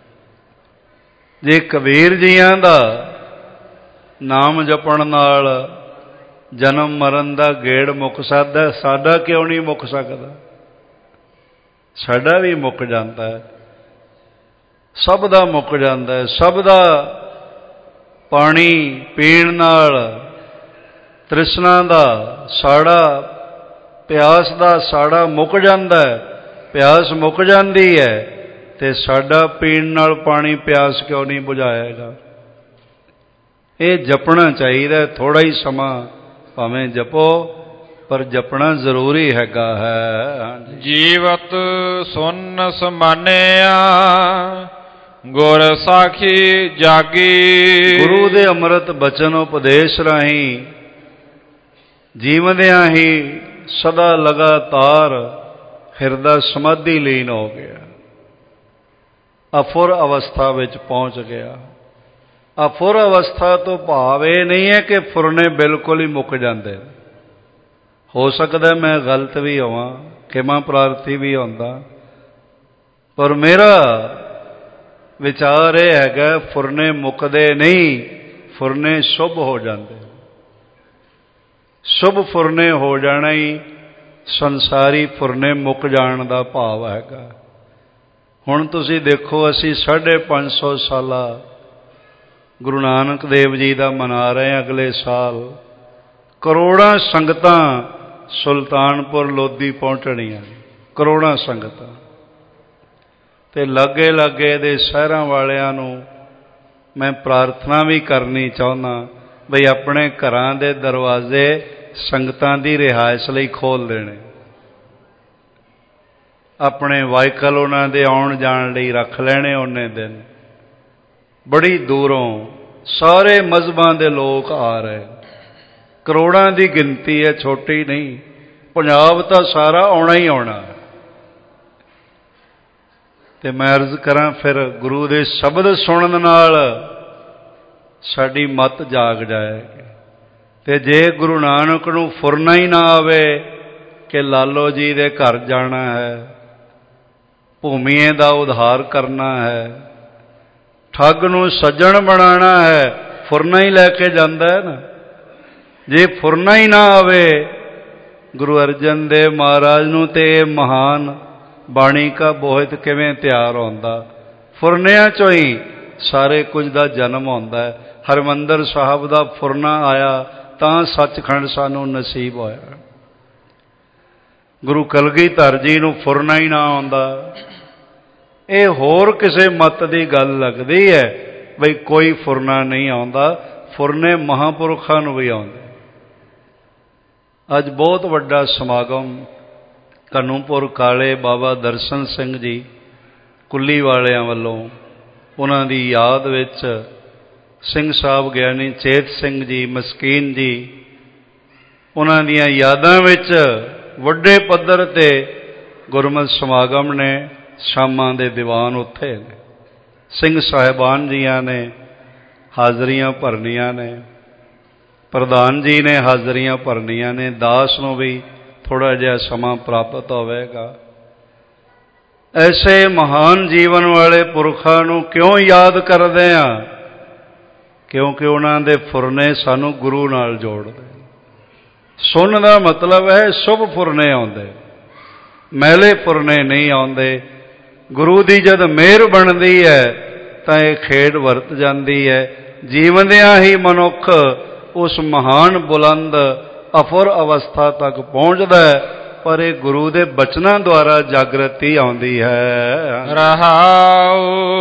ਜੇ ਕਬੀਰ ਜੀਆਂ ਦਾ ਨਾਮ ਜਪਣ ਨਾਲ ਜਨਮ ਮਰਨ ਦਾ ਗੇੜ ਮੁੱਕ ਸਕਦਾ, ਸਾਡਾ ਕਿਉਂ ਨਹੀਂ ਮੁੱਕ ਸਕਦਾ? ਸਾਡਾ ਵੀ ਮੁੱਕ ਜਾਂਦਾ ਹੈ, ਸਭ ਦਾ ਮੁੱਕ ਜਾਂਦਾ ਹੈ। ਸਭ ਦਾ ਪਾਣੀ ਪੀਣ ਨਾਲ ਤ੍ਰਿਸ਼ਨਾ ਦਾ ਸਾੜਾ, ਪਿਆਸ ਦਾ ਸਾੜਾ ਮੁੱਕ ਜਾਂਦਾ ਹੈ। ਪਿਆਸ ਮੁੱਕ ਜਾਂਦੀ ਹੈ ਤੇ ਸਾਡਾ ਪੀਣ ਨਾਲ ਪਾਣੀ ਪਿਆਸ ਕਿਉਂ ਨਹੀਂ ਬੁਝਾਏਗਾ? ਇਹ ਜਪਣਾ ਚਾਹੀਦਾ। ਥੋੜਾ ਹੀ ਸਮਾਂ ਭਾਵੇਂ ਜਪੋ, ਪਰ ਜਪਣਾ ਜ਼ਰੂਰੀ ਹੈਗਾ ਹੈ। ਜੀਵਤ ਸੁਨ ਸਮਾਨਿਆ, ਗੁਰ ਸਾਖੀ ਜਾਗੀ। ਗੁਰੂ ਦੇ ਅੰਮ੍ਰਿਤ ਬਚਨ ਉਪਦੇਸ਼ ਰਾਹੀਂ ਜੀਵਦਿਆਂ ਹੀ ਸਦਾ ਲਗਾਤਾਰ ਹਿਰਦਾ ਸਮਾਧੀ ਲੀਨ ਹੋ ਗਿਆ, ਅਫੁਰ ਅਵਸਥਾ ਵਿੱਚ ਪਹੁੰਚ ਗਿਆ। ਅਫੁਰ ਅਵਸਥਾ ਤੋਂ ਭਾਵ ਇਹ ਨਹੀਂ ਹੈ ਕਿ ਫੁਰਨੇ ਬਿਲਕੁਲ ਹੀ ਮੁੱਕ ਜਾਂਦੇ। ਹੋ ਸਕਦਾ ਮੈਂ ਗਲਤ ਵੀ ਹੋਵਾਂ, ਖਿਮਾ ਪ੍ਰਾਰਥੀ ਵੀ ਹੁੰਦਾ, ਪਰ ਮੇਰਾ ਵਿਚਾਰ ਇਹ ਹੈਗਾ ਫੁਰਨੇ ਮੁੱਕਦੇ ਨਹੀਂ, ਫੁਰਨੇ ਸ਼ੁਭ ਹੋ ਜਾਂਦੇ। ਸ਼ੁਭ ਫੁਰਨੇ ਹੋ ਜਾਣਾ ਹੀ ਸੰਸਾਰੀ ਫੁਰਨੇ ਮੁੱਕ ਜਾਣ ਦਾ ਭਾਵ ਹੈਗਾ। ਹੁਣ ਤੁਸੀਂ ਦੇਖੋ, ਅਸੀਂ 550 ਸਾਲਾ ਗੁਰੂ ਨਾਨਕ ਦੇਵ ਜੀ ਦਾ ਮਨਾ ਰਹੇ ਹਾਂ। ਅਗਲੇ ਸਾਲ ਕਰੋੜਾਂ ਸੰਗਤਾਂ ਸੁਲਤਾਨਪੁਰ ਲੋਧੀ ਪਹੁੰਚਣੀਆਂ, ਕਰੋੜਾਂ ਸੰਗਤਾਂ। ਤੇ ਲਾਗੇ ਲਾਗੇ ਦੇ ਸ਼ਹਿਰਾਂ ਵਾਲਿਆਂ ਨੂੰ ਮੈਂ ਪ੍ਰਾਰਥਨਾ ਵੀ ਕਰਨੀ ਚਾਹੁੰਦਾ ਬਈ ਆਪਣੇ ਘਰਾਂ ਦੇ ਦਰਵਾਜ਼ੇ ਸੰਗਤਾਂ ਦੀ ਰਿਹਾਇਸ਼ ਲਈ ਖੋਲ੍ਹ ਦੇਣੇ, ਆਪਣੇ ਵਾਹੀਕਲ ਉਹਨਾਂ ਦੇ ਆਉਣ ਜਾਣ ਲਈ ਰੱਖ ਲੈਣੇ। ਉਹਨੇ ਦਿਨ ਬੜੀ ਦੂਰੋਂ ਸਾਰੇ ਮਜ਼ਹਬਾਂ ਦੇ ਲੋਕ ਆ ਰਹੇ, ਕਰੋੜਾਂ ਦੀ ਗਿਣਤੀ ਹੈ, ਛੋਟੀ ਨਹੀਂ। ਪੰਜਾਬ ਤਾਂ ਸਾਰਾ ਆਉਣਾ ਹੀ ਆਉਣਾ। ਤੇ ਮੈਂ ਅਰਜ਼ ਕਰਾਂ, ਫਿਰ ਗੁਰੂ ਦੇ ਸ਼ਬਦ ਸੁਣਨ ਨਾਲ ਸਾਡੀ ਮੱਤ ਜਾਗ ਜਾਏਗੀ। ਤੇ ਜੇ ਗੁਰੂ ਨਾਨਕ ਨੂੰ ਫੁਰਨਾ ਹੀ ਨਾ ਆਵੇ ਕਿ ਲਾਲੋ ਜੀ ਦੇ ਘਰ ਜਾਣਾ ਹੈ, ਭੂਮੀਏ ਦਾ ਉਧਾਰ ਕਰਨਾ ਹੈ, ਠੱਗ ਨੂੰ ਸੱਜਣ ਬਣਾਉਣਾ ਹੈ, ਫੁਰਨਾ ਹੀ ਲੈ ਕੇ ਜਾਂਦਾ ਹੈ ਨਾ। ਜੇ ਫੁਰਨਾ ਹੀ ਨਾ ਆਵੇ ਗੁਰੂ ਅਰਜਨ ਦੇਵ ਮਹਾਰਾਜ ਨੂੰ, ਤੇ ਇਹ ਮਹਾਨ ਬਾਣੀ ਕਾ ਬੋਹਿਤ ਕਿਵੇਂ ਤਿਆਰ ਹੁੰਦਾ? ਫੁਰਨਿਆਂ 'ਚੋਂ ਹੀ ਸਾਰੇ ਕੁਝ ਦਾ ਜਨਮ ਹੁੰਦਾ ਹੈ। ਹਰਿਮੰਦਰ ਸਾਹਿਬ ਦਾ ਫੁਰਨਾ ਆਇਆ ਤਾਂ ਸੱਚਖੰਡ ਸਾਨੂੰ ਨਸੀਬ ਹੋਇਆ। ਗੁਰੂ ਕਲਗੀਧਰ ਜੀ ਨੂੰ ਫੁਰਨਾ ਹੀ ਨਾ ਆਉਂਦਾ। ਇਹ ਹੋਰ ਕਿਸੇ ਮੱਤ ਦੀ ਗੱਲ ਲੱਗਦੀ ਹੈ ਬਈ ਕੋਈ ਫੁਰਨਾ ਨਹੀਂ ਆਉਂਦਾ। ਫੁਰਨੇ ਮਹਾਂਪੁਰਖਾਂ ਨੂੰ ਵੀ ਆਉਂਦੇ। ਅੱਜ ਬਹੁਤ ਵੱਡਾ ਸਮਾਗਮ ਘਨੂਪੁਰ ਕਾਲੇ ਬਾਬਾ ਦਰਸ਼ਨ ਸਿੰਘ ਜੀ ਕੁੱਲੀ ਵਾਲਿਆਂ ਵੱਲੋਂ, ਉਹਨਾਂ ਦੀ ਯਾਦ ਵਿੱਚ ਸਿੰਘ ਸਾਹਿਬ ਗਿਆਨੀ ਚੇਤ ਸਿੰਘ ਜੀ ਮਸਕੀਨ ਜੀ, ਉਹਨਾਂ ਦੀਆਂ ਯਾਦਾਂ ਵਿੱਚ ਵੱਡੇ ਪੱਧਰ 'ਤੇ ਗੁਰਮਤਿ ਸਮਾਗਮ ਨੇ। ਸ਼ਾਮਾਂ ਦੇ ਦੀਵਾਨ ਉੱਥੇ ਨੇ, ਸਿੰਘ ਸਾਹਿਬਾਨ ਜੀਆਂ ਨੇ ਹਾਜ਼ਰੀਆਂ ਭਰਨੀਆਂ ਨੇ, ਪ੍ਰਧਾਨ ਜੀ ਨੇ ਹਾਜ਼ਰੀਆਂ ਭਰਨੀਆਂ ਨੇ। ਦਾਸ ਨੂੰ ਵੀ ਥੋੜ੍ਹਾ ਜਿਹਾ ਸਮਾਂ ਪ੍ਰਾਪਤ ਹੋਵੇਗਾ। ਐਸੇ ਮਹਾਨ ਜੀਵਨ ਵਾਲੇ ਪੁਰਖਾਂ ਨੂੰ ਕਿਉਂ ਯਾਦ ਕਰਦੇ ਹਾਂ? ਕਿਉਂਕਿ ਉਹਨਾਂ ਦੇ ਫੁਰਨੇ ਸਾਨੂੰ ਗੁਰੂ ਨਾਲ ਜੋੜਦੇ। ਸੁਣਨ ਦਾ ਮਤਲਬ ਹੈ ਸ਼ੁਭ ਫੁਰਨੇ ਆਉਂਦੇ, ਮੈਲੇ ਫੁਰਨੇ ਨਹੀਂ ਆਉਂਦੇ। ਗੁਰੂ ਦੀ ਜਦ ਮਿਹਰ ਬਣਦੀ ਹੈ ਤਾਂ ਇਹ ਖੇਡ ਵਰਤ ਜਾਂਦੀ ਹੈ। ਜੀਵਦਿਆਂ ਹੀ ਮਨੁੱਖ ਉਸ ਮਹਾਨ ਬੁਲੰਦ ਅਫੁਰ ਅਵਸਥਾ ਤੱਕ ਪਹੁੰਚਦਾ ਹੈ, ਪਰ ਇਹ ਗੁਰੂ ਦੇ ਬਚਨਾਂ ਦੁਆਰਾ ਜਾਗਰਤੀ ਆਉਂਦੀ ਹੈ। ਰਹਾਉ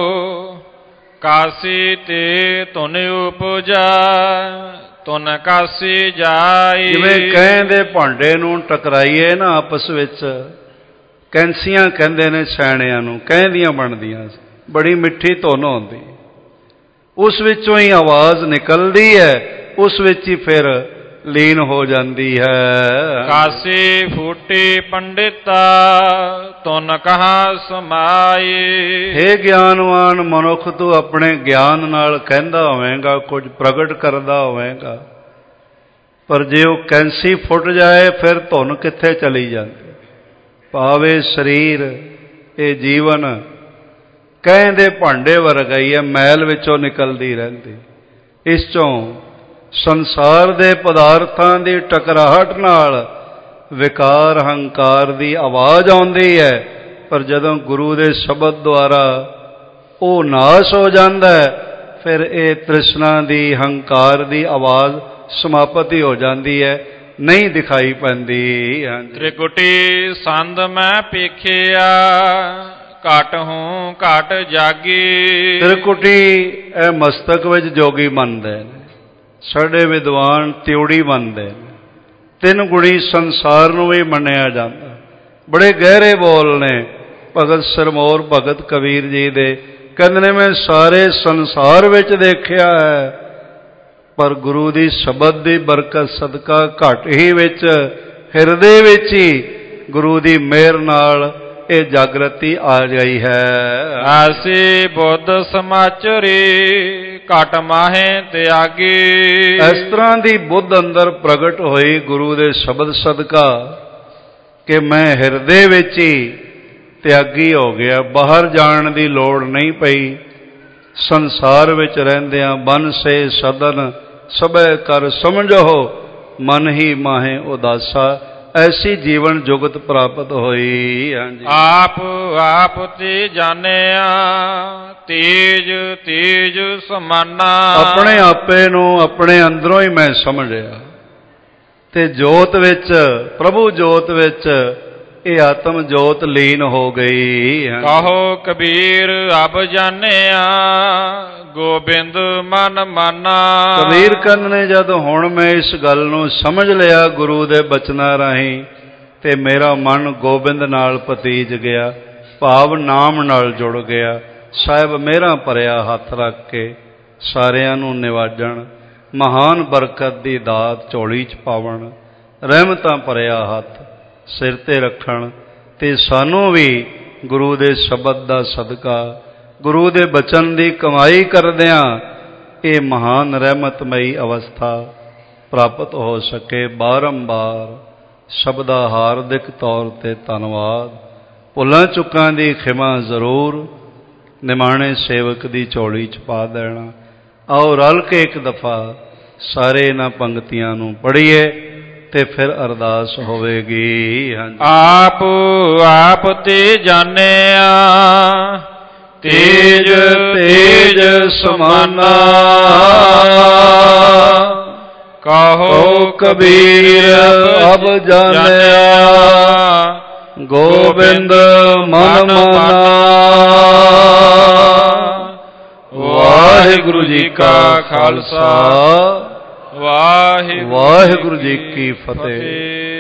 ਕਾਸੀ ਤੇ ਤੁਨ ਉਪਜਾ ਤੁਨ ਕਾਸੀ ਜਾਈ। ਜਿਵੇਂ ਕਹਿ ਦੇ ਭਾਂਡੇ ਨੂੰ ਟਕਰਾਈਏ ਨਾ ਆਪਸ ਵਿੱਚ, ਕੈਂਸੀਆਂ ਕਹਿੰਦੇ ਨੇ ਸਿਆਣਿਆਂ ਨੂੰ, ਕਹਿ ਦੀਆਂ ਬਣਦੀਆਂ, ਬੜੀ ਮਿੱਠੀ ਧੁਨ ਹੁੰਦੀ, ਉਸ ਵਿੱਚੋਂ ਹੀ ਆਵਾਜ਼ ਨਿਕਲਦੀ ਹੈ, ਉਸ ਵਿੱਚ ਹੀ ਫਿਰ ਲੀਨ ਹੋ ਜਾਂਦੀ ਹੈ। ਕਾਸੀ ਫੂਟੀ ਪੰਡਿਤਾ ਤੁਨ ਕਹਾ ਸਮਾਈ। ਹੇ ਗਿਆਨਵਾਨ ਮਨੁੱਖ, ਤੂੰ ਆਪਣੇ ਗਿਆਨ ਨਾਲ ਕਹਿੰਦਾ ਹੋਵੇਂਗਾ, ਕੁਝ ਪ੍ਰਗਟ ਕਰਦਾ ਹੋਵੇਂਗਾ, ਪਰ ਜੇ ਉਹ ਕੈਂਸੀ ਫੁੱਟ ਜਾਏ ਫਿਰ ਧੁਨ ਕਿੱਥੇ ਚਲੀ ਜਾਂਦੀ? ਭਾਵੇਂ ਸਰੀਰ, ਇਹ ਜੀਵਨ ਕਹਿੰਦੇ ਭਾਂਡੇ ਵਰਗਾ ਹੀ ਹੈ, ਮੈਲ ਵਿੱਚੋਂ ਨਿਕਲਦੀ ਰਹਿੰਦੀ। ਇਸ 'ਚੋਂ ਸੰਸਾਰ ਦੇ ਪਦਾਰਥਾਂ ਦੀ ਟਕਰਾਹਟ ਨਾਲ ਵਿਕਾਰ ਹੰਕਾਰ ਦੀ ਆਵਾਜ਼ ਆਉਂਦੀ ਹੈ, ਪਰ ਜਦੋਂ ਗੁਰੂ ਦੇ ਸ਼ਬਦ ਦੁਆਰਾ ਉਹ ਨਾਸ਼ ਹੋ ਜਾਂਦਾ ਹੈ, ਫਿਰ ਇਹ ਤ੍ਰਿਸ਼ਨਾ ਦੀ, ਹੰਕਾਰ ਦੀ ਆਵਾਜ਼ ਸਮਾਪਤੀ ਹੋ ਜਾਂਦੀ ਹੈ, ਨਹੀਂ ਦਿਖਾਈ ਪੈਂਦੀ। ਤ੍ਰਿਕੁਟੀ ਸੰਦ ਮੈਂ ਪੇਖਿਆ ਘਟ ਹੂੰ ਘਟ ਜਾਗੀ। ਤ੍ਰਿਕੁਟੀ ਇਹ ਮਸਤਕ ਵਿੱਚ ਜੋਗੀ ਮੰਨਦੇ ਨੇ, ਸਾਡੇ ਵਿਦਵਾਨ ਤਿਉੜੀ ਮੰਨਦੇ ਨੇ। ਤਿੰਨ ਗੁਣੀ ਸੰਸਾਰ ਨੂੰ ਵੀ ਮੰਨਿਆ ਜਾਂਦਾ। ਬੜੇ ਗਹਿਰੇ ਬੋਲ ਨੇ ਭਗਤ ਸਿਰਮੌਰ ਭਗਤ ਕਬੀਰ ਜੀ ਦੇ। ਕਹਿੰਦੇ ਨੇ ਮੈਂ ਸਾਰੇ ਸੰਸਾਰ ਵਿੱਚ ਦੇਖਿਆ ਹੈ, ਪਰ ਗੁਰੂ ਦੀ ਸ਼ਬਦ ਦੀ ਬਰਕਤ ਸਦਕਾ ਘਟ ਹੀ ਵਿੱਚ, ਹਿਰਦੇ ਵਿੱਚ ਹੀ ਗੁਰੂ ਦੀ ਮਿਹਰ ਨਾਲ ਇਹ ਜਾਗਰਤੀ ਆ ਗਈ ਹੈ। ਆਸੀ ਬੁੱਧ ਸਮਾਚਰੀ ਘਟ ਮਾਹੇ ਤਿਆਗੀ। ਇਸ ਤਰ੍ਹਾਂ ਦੀ ਬੁੱਧ ਅੰਦਰ ਪ੍ਰਗਟ ਹੋਈ ਗੁਰੂ ਦੇ ਸ਼ਬਦ ਸਦਕਾ ਕਿ ਮੈਂ ਹਿਰਦੇ ਵਿੱਚ ਹੀ ਤਿਆਗੀ ਹੋ ਗਿਆ, ਬਾਹਰ ਜਾਣ ਦੀ ਲੋੜ ਨਹੀਂ ਪਈ। ਸੰਸਾਰ ਵਿੱਚ ਰਹਿੰਦਿਆਂ ਬਨ ਸੇ ਸਦਨ ਸਭੈ ਕਰ ਸਮਝੋ ਮਨ ਹੀ ਮਾਹੇ ਉਦਾਸਾ, ਐਸੀ ਜੀਵਨ ਜੁਗਤ ਪ੍ਰਾਪਤ ਹੋਈ। ਹਾਂਜੀ, ਆਪ ਆਪ ਤੇ ਜਾਣਿਆ ਤੇਜ ਤੇਜ ਸਮਾਨਾ। ਆਪਣੇ ਆਪੇ ਨੂੰ ਆਪਣੇ ਅੰਦਰੋਂ ਹੀ ਮੈਂ ਸਮਝਿਆ ਤੇ ਜੋਤ ਵਿੱਚ, ਪ੍ਰਭੂ ਜੋਤ ਵਿੱਚ ਇਹ ਆਤਮ ਜੋਤ ਲੀਨ ਹੋ ਗਈ। ਕਹੋ ਕਬੀਰ ਅਬ ਜਾਣਿਆ ਗੋਬਿੰਦ ਮਨ ਮਾਨਾ। ਕਬੀਰ ਕਹਿੰਦੇ ਨੇ ਜਦ ਹੁਣ ਮੈਂ ਇਸ ਗੱਲ ਨੂੰ ਸਮਝ ਲਿਆ ਗੁਰੂ ਦੇ ਬਚਨਾਂ ਰਾਹੀਂ ਤੇ ਮੇਰਾ ਮਨ ਗੋਬਿੰਦ ਨਾਲ ਪਤੀਜ ਗਿਆ, ਭਾਵ ਨਾਮ ਨਾਲ ਜੁੜ ਗਿਆ। ਸਾਹਿਬ ਮੇਰਾ ਭਰਿਆ ਹੱਥ ਰੱਖ ਕੇ ਸਾਰਿਆਂ ਨੂੰ ਨਿਵਾਜਣ, ਮਹਾਨ ਬਰਕਤ ਦੀ ਦਾਤ ਝੋਲੀ 'ਚ ਪਾਵਣ, ਰਹਿਮਤਾਂ ਭਰਿਆ ਹੱਥ ਸਿਰ 'ਤੇ ਰੱਖਣ ਤੇ ਸਾਨੂੰ ਵੀ ਗੁਰੂ ਦੇ ਸ਼ਬਦ ਦਾ ਸਦਕਾ, ਗੁਰੂ ਦੇ ਬਚਨ ਦੀ ਕਮਾਈ ਕਰਦਿਆਂ ਇਹ ਮਹਾਨ ਰਹਿਮਤਮਈ ਅਵਸਥਾ ਪ੍ਰਾਪਤ ਹੋ ਸਕੇ। ਬਾਰੰਬਾਰ ਸ਼ਬਦਾ ਹਾਰਦਿਕ ਤੌਰ 'ਤੇ ਧੰਨਵਾਦ। ਭੁੱਲਾਂ ਚੁੱਕਾਂ ਦੀ ਖਿਮਾ ਜ਼ਰੂਰ ਨਿਮਾਣੇ ਸੇਵਕ ਦੀ ਝੋਲੀ 'ਚ ਪਾ ਦੇਣਾ। ਆਓ ਰਲ ਕੇ ਇੱਕ ਦਫਾ ਸਾਰੇ ਇਹਨਾਂ ਪੰਕਤੀਆਂ ਨੂੰ ਪੜ੍ਹੀਏ ਤੇ ਫਿਰ ਅਰਦਾਸ ਹੋਵੇਗੀ। ਆਪ ਆਪ ਤੇ ਜਾਣਿਆ ਤੇਜ ਤੇਜ ਸਮਾਨਾ। ਕਹੋ ਕਬੀਰ ਅਬ ਜਾਣਿਆ ਗੋਬਿੰਦ ਮਨ ਮਾਨਾ। ਵਾਹਿਗੁਰੂ ਜੀ ਕਾ ਖਾਲਸਾ, ਵਾਹਿਗੁਰੂ ਜੀ ਕੀ ਫਤਿਹ।